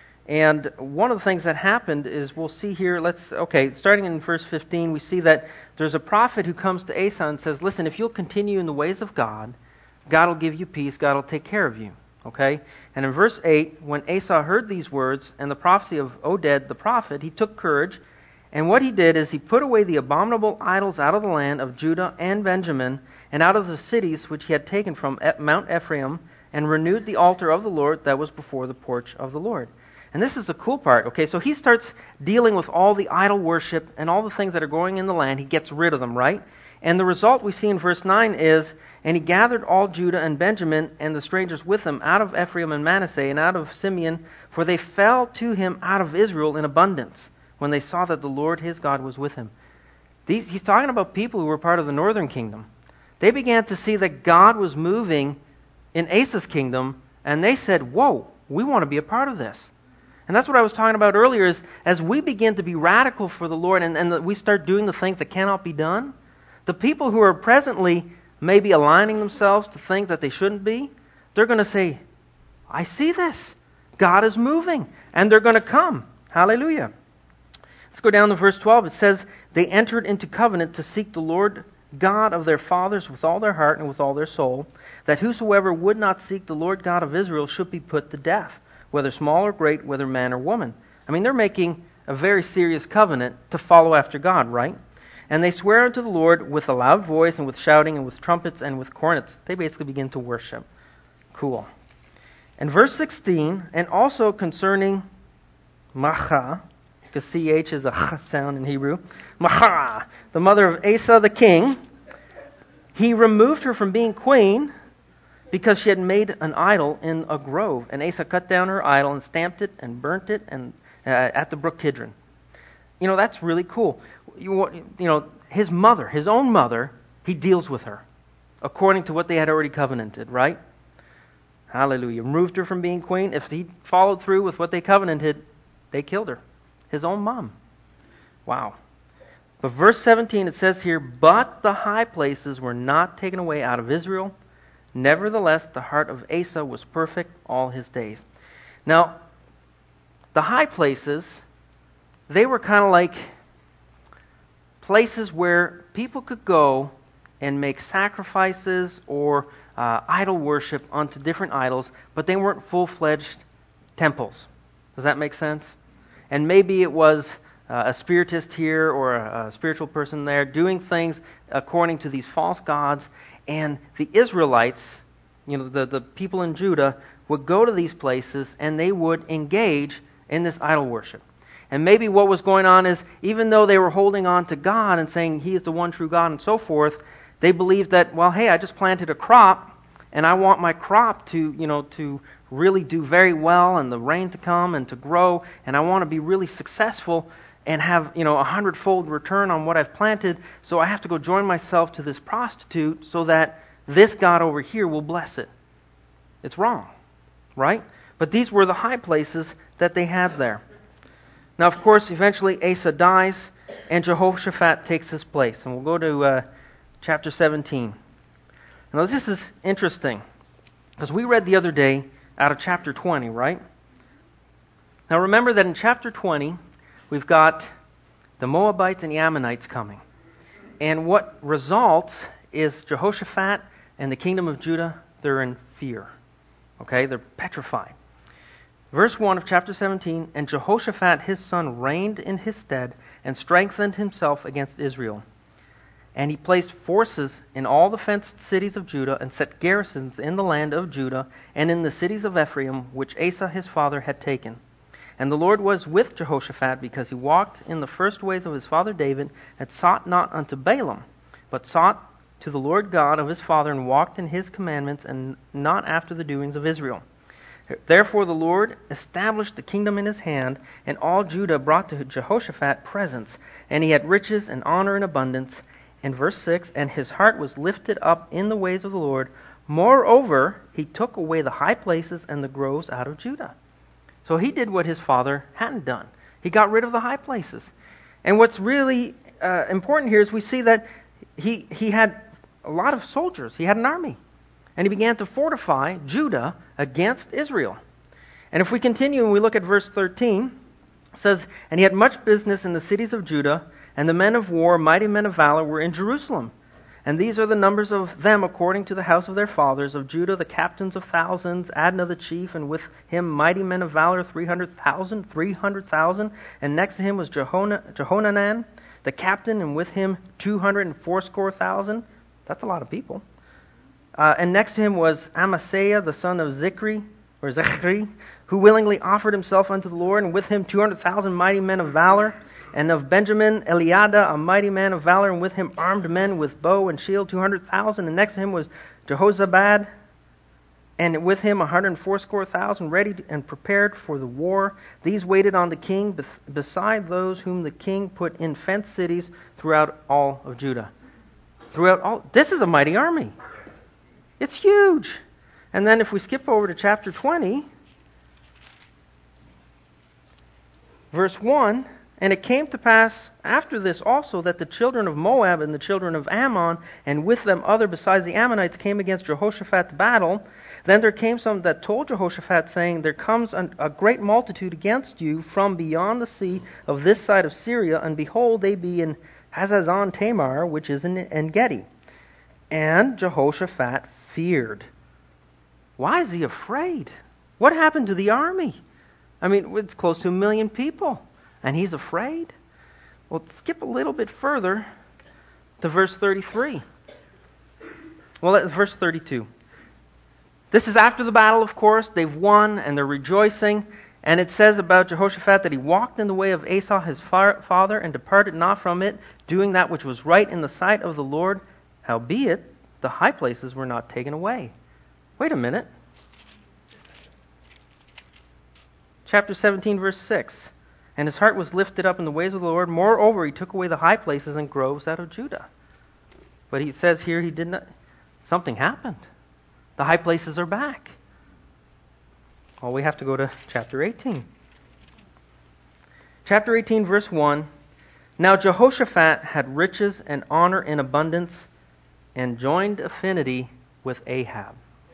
And one of the things that happened is, we'll see here, starting in verse 15, we see that there's a prophet who comes to Asa and says, listen, if you'll continue in the ways of God, God will give you peace, God will take care of you. Okay? And in verse 8, when Asa heard these words and the prophecy of Oded the prophet, he took courage, and what he did is he put away the abominable idols out of the land of Judah and Benjamin, and out of the cities which he had taken from Mount Ephraim, and renewed the altar of the Lord that was before the porch of the Lord. And this is the cool part. Okay, so he starts dealing with all the idol worship and all the things that are going in the land. He gets rid of them, right? And the result we see in verse 9 is, and he gathered all Judah and Benjamin and the strangers with him out of Ephraim and Manasseh and out of Simeon, for they fell to him out of Israel in abundance, when they saw that the Lord his God was with him. He's talking about people who were part of the northern kingdom. They began to see that God was moving in Asa's kingdom, and they said, whoa, we want to be a part of this. And that's what I was talking about earlier, is as we begin to be radical for the Lord and we start doing the things that cannot be done, the people who are presently maybe aligning themselves to things that they shouldn't be, they're going to say, I see this. God is moving. And they're going to come. Hallelujah. Let's go down to verse 12. It says, they entered into covenant to seek the Lord God of their fathers with all their heart and with all their soul, that whosoever would not seek the Lord God of Israel should be put to death, whether small or great, whether man or woman. I mean, they're making a very serious covenant to follow after God, right? And they swear unto the Lord with a loud voice and with shouting and with trumpets and with cornets. They basically begin to worship. Cool. And verse 16, and also concerning Maachah, because CH is a sound in Hebrew. Maachah, the mother of Asa the king, he removed her from being queen because she had made an idol in a grove. And Asa cut down her idol and stamped it and burnt it at the brook Kidron. That's really cool. His mother, his own mother, he deals with her according to what they had already covenanted, right? Hallelujah. Removed her from being queen. If he followed through with what they covenanted, they killed her. His own mom. Wow. But verse 17, it says here, "But the high places were not taken away out of Israel. Nevertheless, the heart of Asa was perfect all his days." Now, the high places, they were kind of like places where people could go and make sacrifices or idol worship unto different idols, but they weren't full-fledged temples. Does that make sense? And maybe it was a spiritist here or a spiritual person there doing things according to these false gods, and the Israelites, the people in Judah, would go to these places and they would engage in this idol worship. And maybe what was going on is, even though they were holding on to God and saying He is the one true God and so forth, they believed that, well, hey, I just planted a crop, and I want my crop to really do very well, and the rain to come and to grow, and I want to be really successful and have, a 100-fold return on what I've planted, so I have to go join myself to this prostitute so that this God over here will bless it. It's wrong, right? But these were the high places that they had there. Now, of course, eventually Asa dies, and Jehoshaphat takes his place. And we'll go to chapter 17. Now, this is interesting, because we read the other day out of chapter 20, right? Now, remember that in chapter 20, we've got the Moabites and the Ammonites coming. And what results is Jehoshaphat and the kingdom of Judah, they're in fear. Okay? They're petrified. Verse 1 of chapter 17, "And Jehoshaphat his son reigned in his stead and strengthened himself against Israel. And he placed forces in all the fenced cities of Judah and set garrisons in the land of Judah and in the cities of Ephraim, which Asa his father had taken. And the Lord was with Jehoshaphat, because he walked in the first ways of his father David, and sought not unto Baalim, but sought to the Lord God of his father, and walked in his commandments, and not after the doings of Israel. Therefore the Lord established the kingdom in his hand, and all Judah brought to Jehoshaphat presents, and he had riches and honor in abundance." And verse 6, "And his heart was lifted up in the ways of the Lord. Moreover, he took away the high places and the groves out of Judah." So he did what his father hadn't done. He got rid of the high places. And what's really important here is we see that he had a lot of soldiers. He had an army. And he began to fortify Judah against Israel. And if we continue and we look at verse 13, it says, "And he had much business in the cities of Judah, and the men of war, mighty men of valor, were in Jerusalem. And these are the numbers of them according to the house of their fathers. Of Judah, the captains of thousands, Adnah the chief, and with him mighty men of valor, 300,000. And next to him was Jehohanan, the captain, and with him 280,000. That's a lot of people. And next to him was Amasiah, the son of Zechri, who willingly offered himself unto the Lord, and with him 200,000 mighty men of valor. And of Benjamin, Eliada, a mighty man of valor, and with him armed men with bow and shield, 200,000. And next to him was Jehozabad, and with him 180,000 ready and prepared for the war. These waited on the king, beside those whom the king put in fenced cities throughout all of Judah. This is a mighty army. It's huge. And then if we skip over to chapter 20, verse 1, "And it came to pass after this also that the children of Moab and the children of Ammon, and with them other besides the Ammonites, came against Jehoshaphat to battle. Then there came some that told Jehoshaphat, saying, There comes a great multitude against you from beyond the sea of this side of Syria, and behold, they be in Hazazon Tamar, which is in En-gedi. And Jehoshaphat feared." Why is he afraid? What happened to the army? I mean, it's close to 1 million people. And he's afraid? Well, skip a little bit further to verse 33. Well, verse 32. This is after the battle, of course. They've won and they're rejoicing. And it says about Jehoshaphat that he walked in the way of Asa his father and departed not from it, doing that which was right in the sight of the Lord. Howbeit, the high places were not taken away. Wait a minute. Chapter 17, verse 6. And his heart was lifted up in the ways of the Lord. Moreover, he took away the high places and groves out of Judah. But he says here he did not. Something happened. The high places are back. Well, we have to go to chapter 18. Chapter 18, verse 1. Now Jehoshaphat had riches and honor in abundance and joined affinity with Ahab.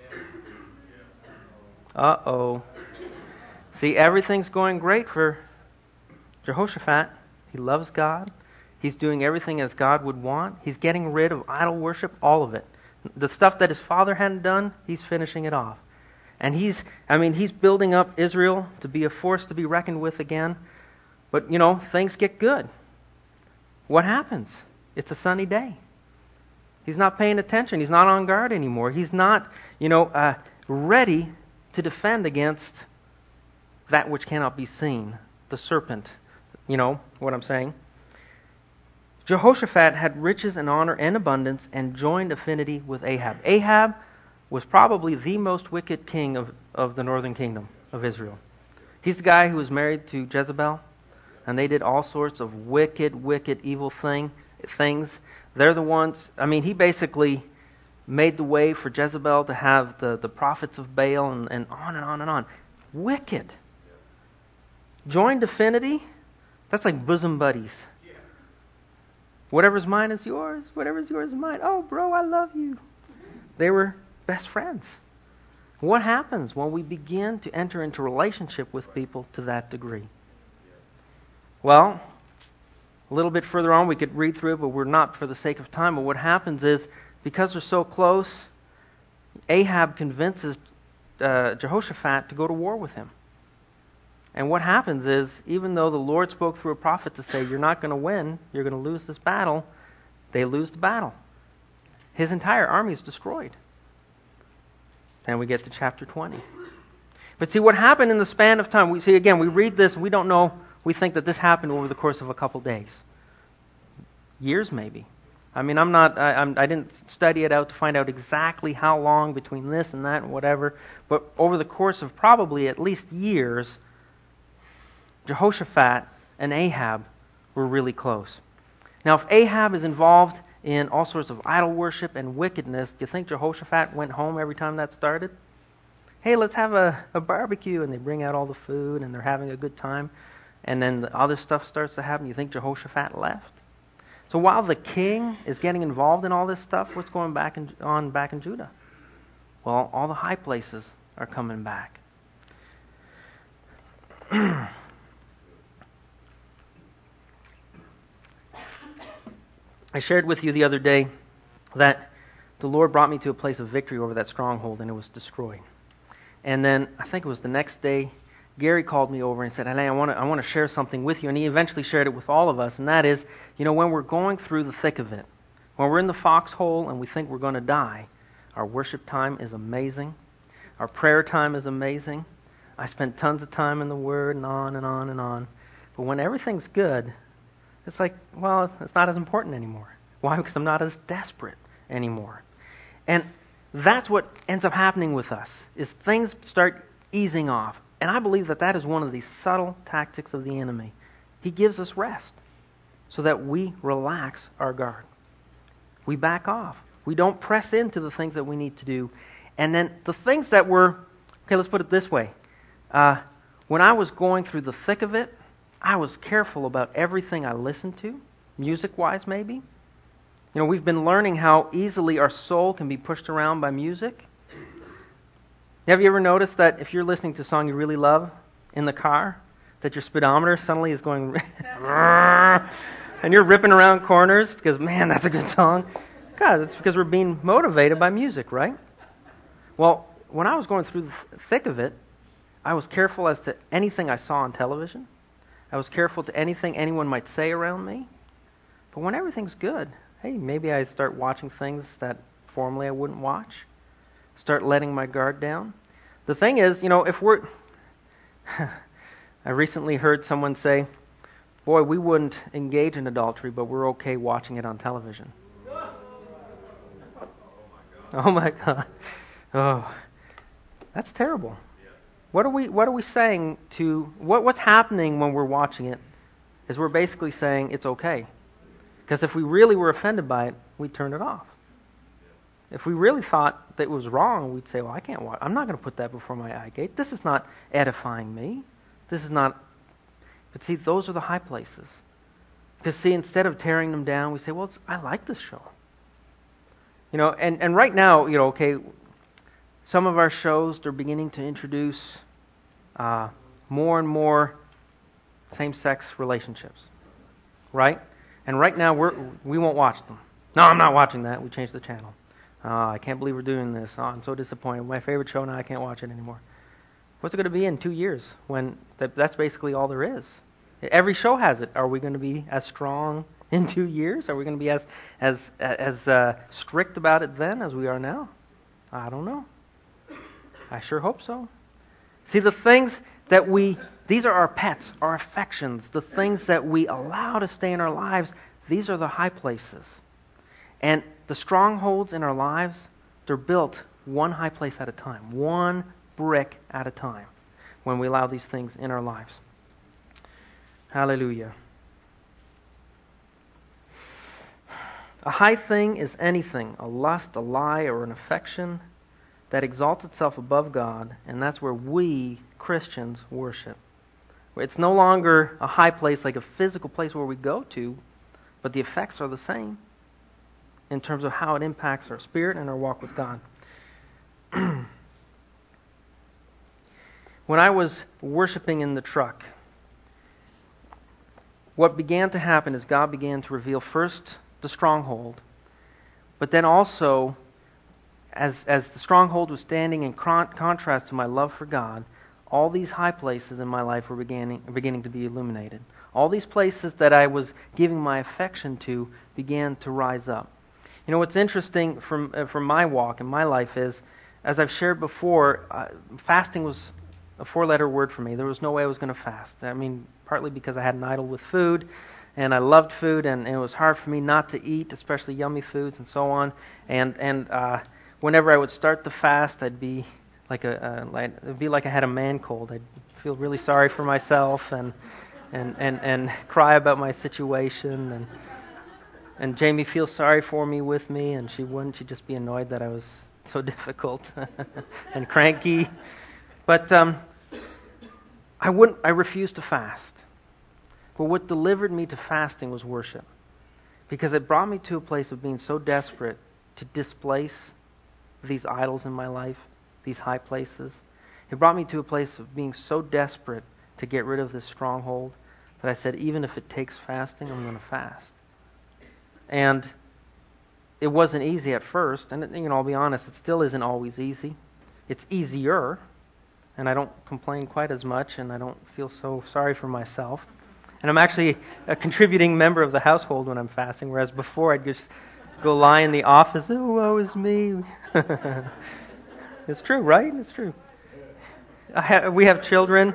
Uh-oh. See, everything's going great for Jehoshaphat. He loves God. He's doing everything as God would want. He's getting rid of idol worship, all of it. The stuff that his father hadn't done, he's finishing it off. And he's building up Israel to be a force to be reckoned with again. But, things get good. What happens? It's a sunny day. He's not paying attention. He's not on guard anymore. He's not, ready to defend against that which cannot be seen, the serpent. You know what I'm saying? Jehoshaphat had riches and honor and abundance and joined affinity with Ahab. Ahab was probably the most wicked king of the northern kingdom of Israel. He's the guy who was married to Jezebel, and they did all sorts of wicked, evil things. They're the ones, he basically made the way for Jezebel to have the prophets of Baal and on and on and on. Wicked. Joined affinity, that's like bosom buddies. Whatever's mine is yours. Whatever's yours is mine. Oh, bro, I love you. They were best friends. What happens when we begin to enter into relationship with people to that degree? Well, a little bit further on we could read through it, but we're not for the sake of time. But what happens is, because they're so close, Ahab convinces Jehoshaphat to go to war with him. And what happens is, even though the Lord spoke through a prophet to say, you're not going to win, you're going to lose this battle, they lose the battle. His entire army is destroyed. And we get to chapter 20. But see, what happened in the span of time, we read this, we don't know, we think that this happened over the course of a couple days. Years, maybe. I didn't study it out to find out exactly how long between this and that and whatever, but over the course of probably at least years, Jehoshaphat and Ahab were really close. Now, if Ahab is involved in all sorts of idol worship and wickedness, do you think Jehoshaphat went home every time that started? Hey, let's have a barbecue, and they bring out all the food, and they're having a good time, and then the other stuff starts to happen. You think Jehoshaphat left? So while the king is getting involved in all this stuff, what's going on back in Judah? Well, all the high places are coming back. I shared with you the other day that the Lord brought me to a place of victory over that stronghold, and it was destroyed. And then, I think it was the next day, Gary called me over and said, "Alain, I want to share something with you." And he eventually shared it with all of us, and that is, when we're going through the thick of it, when we're in the foxhole and we think we're going to die, our worship time is amazing. Our prayer time is amazing. I spend tons of time in the Word and on and on and on. But when everything's good, it's like, well, it's not as important anymore. Why? Because I'm not as desperate anymore. And that's what ends up happening with us, is things start easing off. And I believe that is one of the subtle tactics of the enemy. He gives us rest so that we relax our guard. We back off. We don't press into the things that we need to do. And then the things that let's put it this way. When I was going through the thick of it, I was careful about everything I listened to, music-wise maybe. We've been learning how easily our soul can be pushed around by music. Have you ever noticed that if you're listening to a song you really love in the car, that your speedometer suddenly is going and you're ripping around corners because, man, that's a good song? God, it's because we're being motivated by music, right? Well, when I was going through the thick of it, I was careful as to anything I saw on television. I was careful to anything anyone might say around me. But when everything's good, hey, maybe I start watching things that formerly I wouldn't watch. Start letting my guard down. The thing is, if we're... I recently heard someone say, boy, we wouldn't engage in adultery, but we're okay watching it on television. Oh my God. Oh. That's terrible. What are we saying to what's happening when we're watching it is we're basically saying it's okay. Because if we really were offended by it, we'd turn it off. If we really thought that it was wrong, we'd say, well, I can't watch. I'm not going to put that before my eye gate. This is not edifying me. This is not... But see, those are the high places. Because see, instead of tearing them down, we say, well, I like this show. You know, and right now, you know, okay, some of our shows, they're beginning to introduce more and more same-sex relationships, right? And right now, we won't watch them. No, I'm not watching that. We changed the channel. I can't believe we're doing this. Oh, I'm so disappointed. My favorite show now, I can't watch it anymore. What's it going to be in 2 years when that's basically all there is? Every show has it. Are we going to be as strong in 2 years? Are we going to be as strict about it then as we are now? I don't know. I sure hope so. See, the things that these are our pets, our affections, the things that we allow to stay in our lives, these are the high places. And the strongholds in our lives, they're built one high place at a time, one brick at a time, when we allow these things in our lives. Hallelujah. A high thing is anything, a lust, a lie, or an affection that exalts itself above God, and that's where we, Christians, worship. It's no longer a high place like a physical place where we go to, but the effects are the same in terms of how it impacts our spirit and our walk with God. When I was worshiping in the truck, what began to happen is God began to reveal first the stronghold, but then also, as the stronghold was standing in contrast to my love for God, all these high places in my life were beginning to be illuminated. All these places that I was giving my affection to began to rise up. You know, what's interesting from my walk and my life is, as I've shared before, fasting was a 4-letter word for me. There was no way I was going to fast. I mean, partly because I had an idol with food, and I loved food, and it was hard for me not to eat, especially yummy foods and so on. And whenever I would start the fast, I'd be it'd be like I had a man cold. I'd feel really sorry for myself and cry about my situation, and Jamie feels sorry for me with me, and she wouldn't. She'd just be annoyed that I was so difficult and cranky. But I refused to fast. But what delivered me to fasting was worship, because it brought me to a place of being so desperate to displace these idols in my life, these high places. It brought me to a place of being so desperate to get rid of this stronghold that I said, even if it takes fasting, I'm going to fast. And it wasn't easy at first, and I'll be honest, it still isn't always easy. It's easier, and I don't complain quite as much, and I don't feel so sorry for myself. And I'm actually a contributing member of the household when I'm fasting, whereas before I'd just go lie in the office, oh, woe is me. It's true, right? It's true. We have children.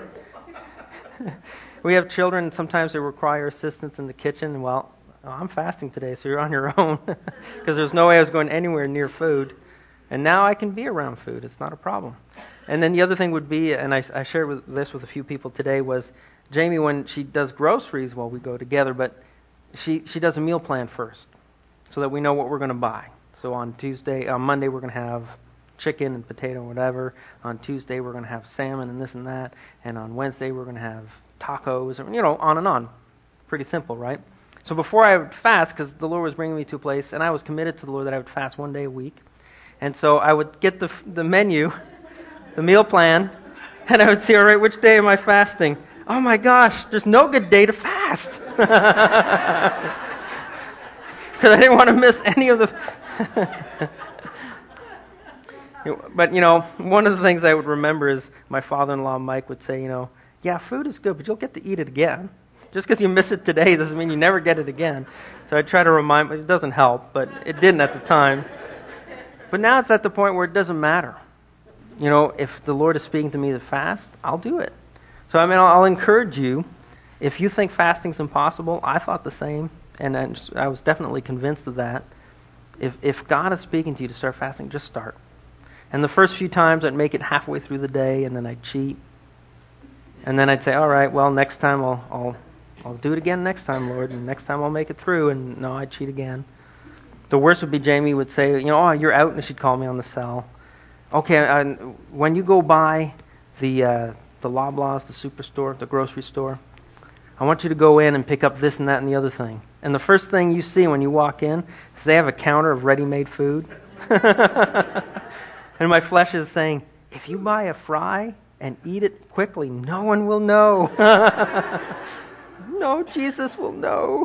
We have children, and sometimes they require assistance in the kitchen. Well, I'm fasting today, so you're on your own, because there's no way I was going anywhere near food. And now I can be around food. It's not a problem. And then the other thing would be, and I shared this with a few people today, was Jamie, when she does groceries, well, we go together, but she does a meal plan first, so that we know what we're going to buy. So on Monday we're going to have chicken and potato and whatever. On Tuesday we're going to have salmon and this and that. And on Wednesday we're going to have tacos, and on and on. Pretty simple, right? So before I would fast, because the Lord was bringing me to a place, and I was committed to the Lord that I would fast one day a week. And so I would get the menu, the meal plan, and I would see, all right, which day am I fasting? Oh my gosh, there's no good day to fast. Because I didn't want to miss any of the... But, one of the things I would remember is my father-in-law, Mike, would say, yeah, food is good, but you'll get to eat it again. Just because you miss it today doesn't mean you never get it again. So I try to remind, it doesn't help, but it didn't at the time. But now it's at the point where it doesn't matter. If the Lord is speaking to me to fast, I'll do it. So, I'll encourage you, if you think fasting's impossible, I thought the same, and I was definitely convinced of that. If God is speaking to you to start fasting, just start. And the first few times I'd make it halfway through the day, and then I'd cheat. And then I'd say, all right, well, next time I'll do it again next time, Lord, and next time I'll make it through, and no, I'd cheat again. The worst would be Jamie would say, oh, you're out, and she'd call me on the cell. Okay, when you go by the Loblaws, the superstore, the grocery store, I want you to go in and pick up this and that and the other thing. And the first thing you see when you walk in is they have a counter of ready-made food. And my flesh is saying, if you buy a fry and eat it quickly, no one will know. No, Jesus will know.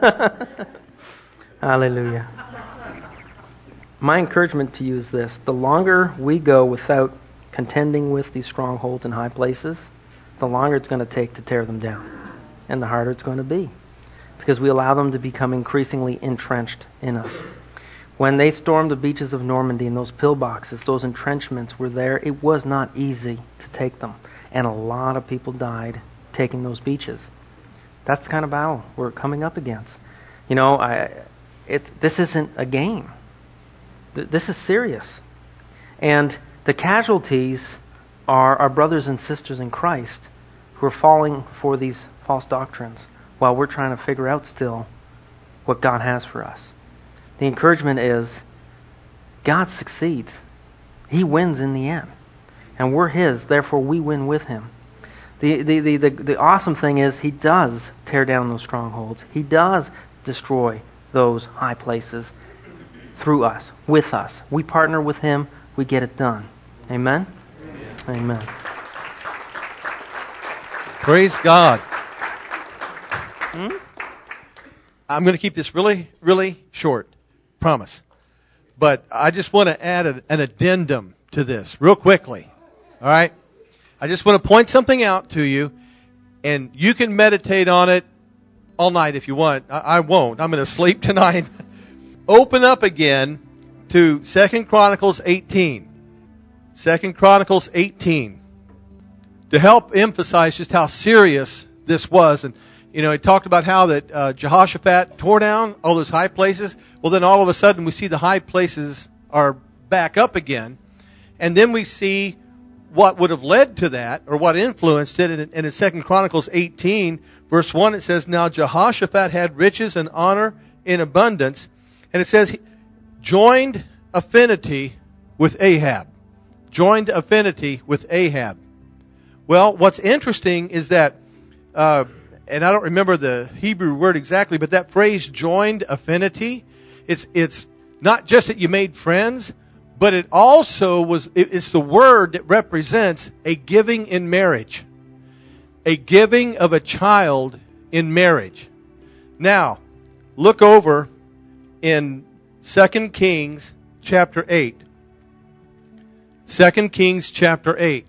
Hallelujah. My encouragement to you is this. The longer we go without contending with these strongholds in high places, the longer it's going to take to tear them down. And the harder it's going to be. Because we allow them to become increasingly entrenched in us. When they stormed the beaches of Normandy and those pillboxes, those entrenchments were there, it was not easy to take them. And a lot of people died taking those beaches. That's the kind of battle we're coming up against. This isn't a game. This is serious. And the casualties are our brothers and sisters in Christ who are falling for these false doctrines while we're trying to figure out still what God has for us. The encouragement is God succeeds. He wins in the end. And we're His, therefore we win with Him. The awesome thing is He does tear down those strongholds. He does destroy those high places through us, with us. We partner with Him, we get it done. Amen? Amen. Praise God. I'm going to keep this really, really short. Promise. But I just want to add an addendum to this real quickly. All right? I just want to point something out to you, and you can meditate on it all night if you want. I won't. I'm going to sleep tonight. Open up again to 2 Chronicles 18. 2 Chronicles 18. To help emphasize just how serious this was. And, it talked about how that Jehoshaphat tore down all those high places. Well, then all of a sudden we see the high places are back up again. And then we see what would have led to that, or what influenced it. And in 2 Chronicles 18, verse 1, it says, Now Jehoshaphat had riches and honor in abundance. And it says, joined affinity with Ahab. Joined affinity with Ahab. Well, what's interesting is that, and I don't remember the Hebrew word exactly, but that phrase joined affinity, it's not just that you made friends, but it also it's the word that represents a giving in marriage. A giving of a child in marriage. Now, look over in 2 Kings chapter 8. 2 Kings chapter 8.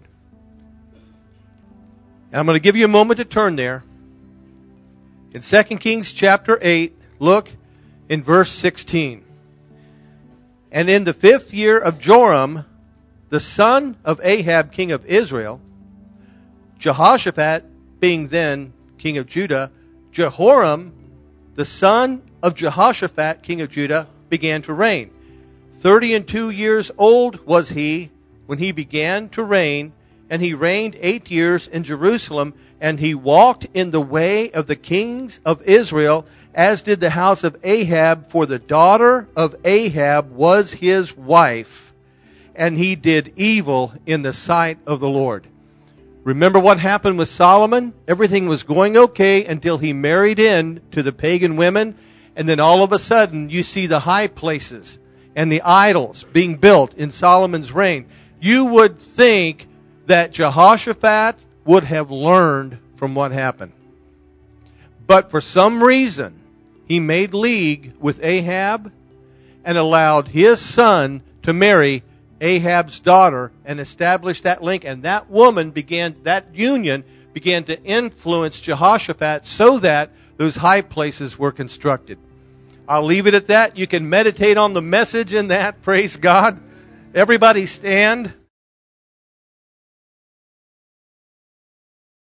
And I'm going to give you a moment to turn there. In 2 Kings chapter 8, look in verse 16. And in the 5th year of Joram, the son of Ahab, king of Israel, Jehoshaphat being then king of Judah, Jehoram, the son of Jehoshaphat, king of Judah, began to reign. 32 years old was he when he began to reign, and he reigned 8 years in Jerusalem, and he walked in the way of the kings of Israel, as did the house of Ahab, for the daughter of Ahab was his wife, and he did evil in the sight of the Lord. Remember what happened with Solomon? Everything was going okay until he married in to the pagan women, and then all of a sudden you see the high places and the idols being built in Solomon's reign. You would think that Jehoshaphat would have learned from what happened. But for some reason, he made league with Ahab and allowed his son to marry Ahab's daughter and establish that link. And that union began to influence Jehoshaphat so that those high places were constructed. I'll leave it at that. You can meditate on the message in that. Praise God. Everybody stand.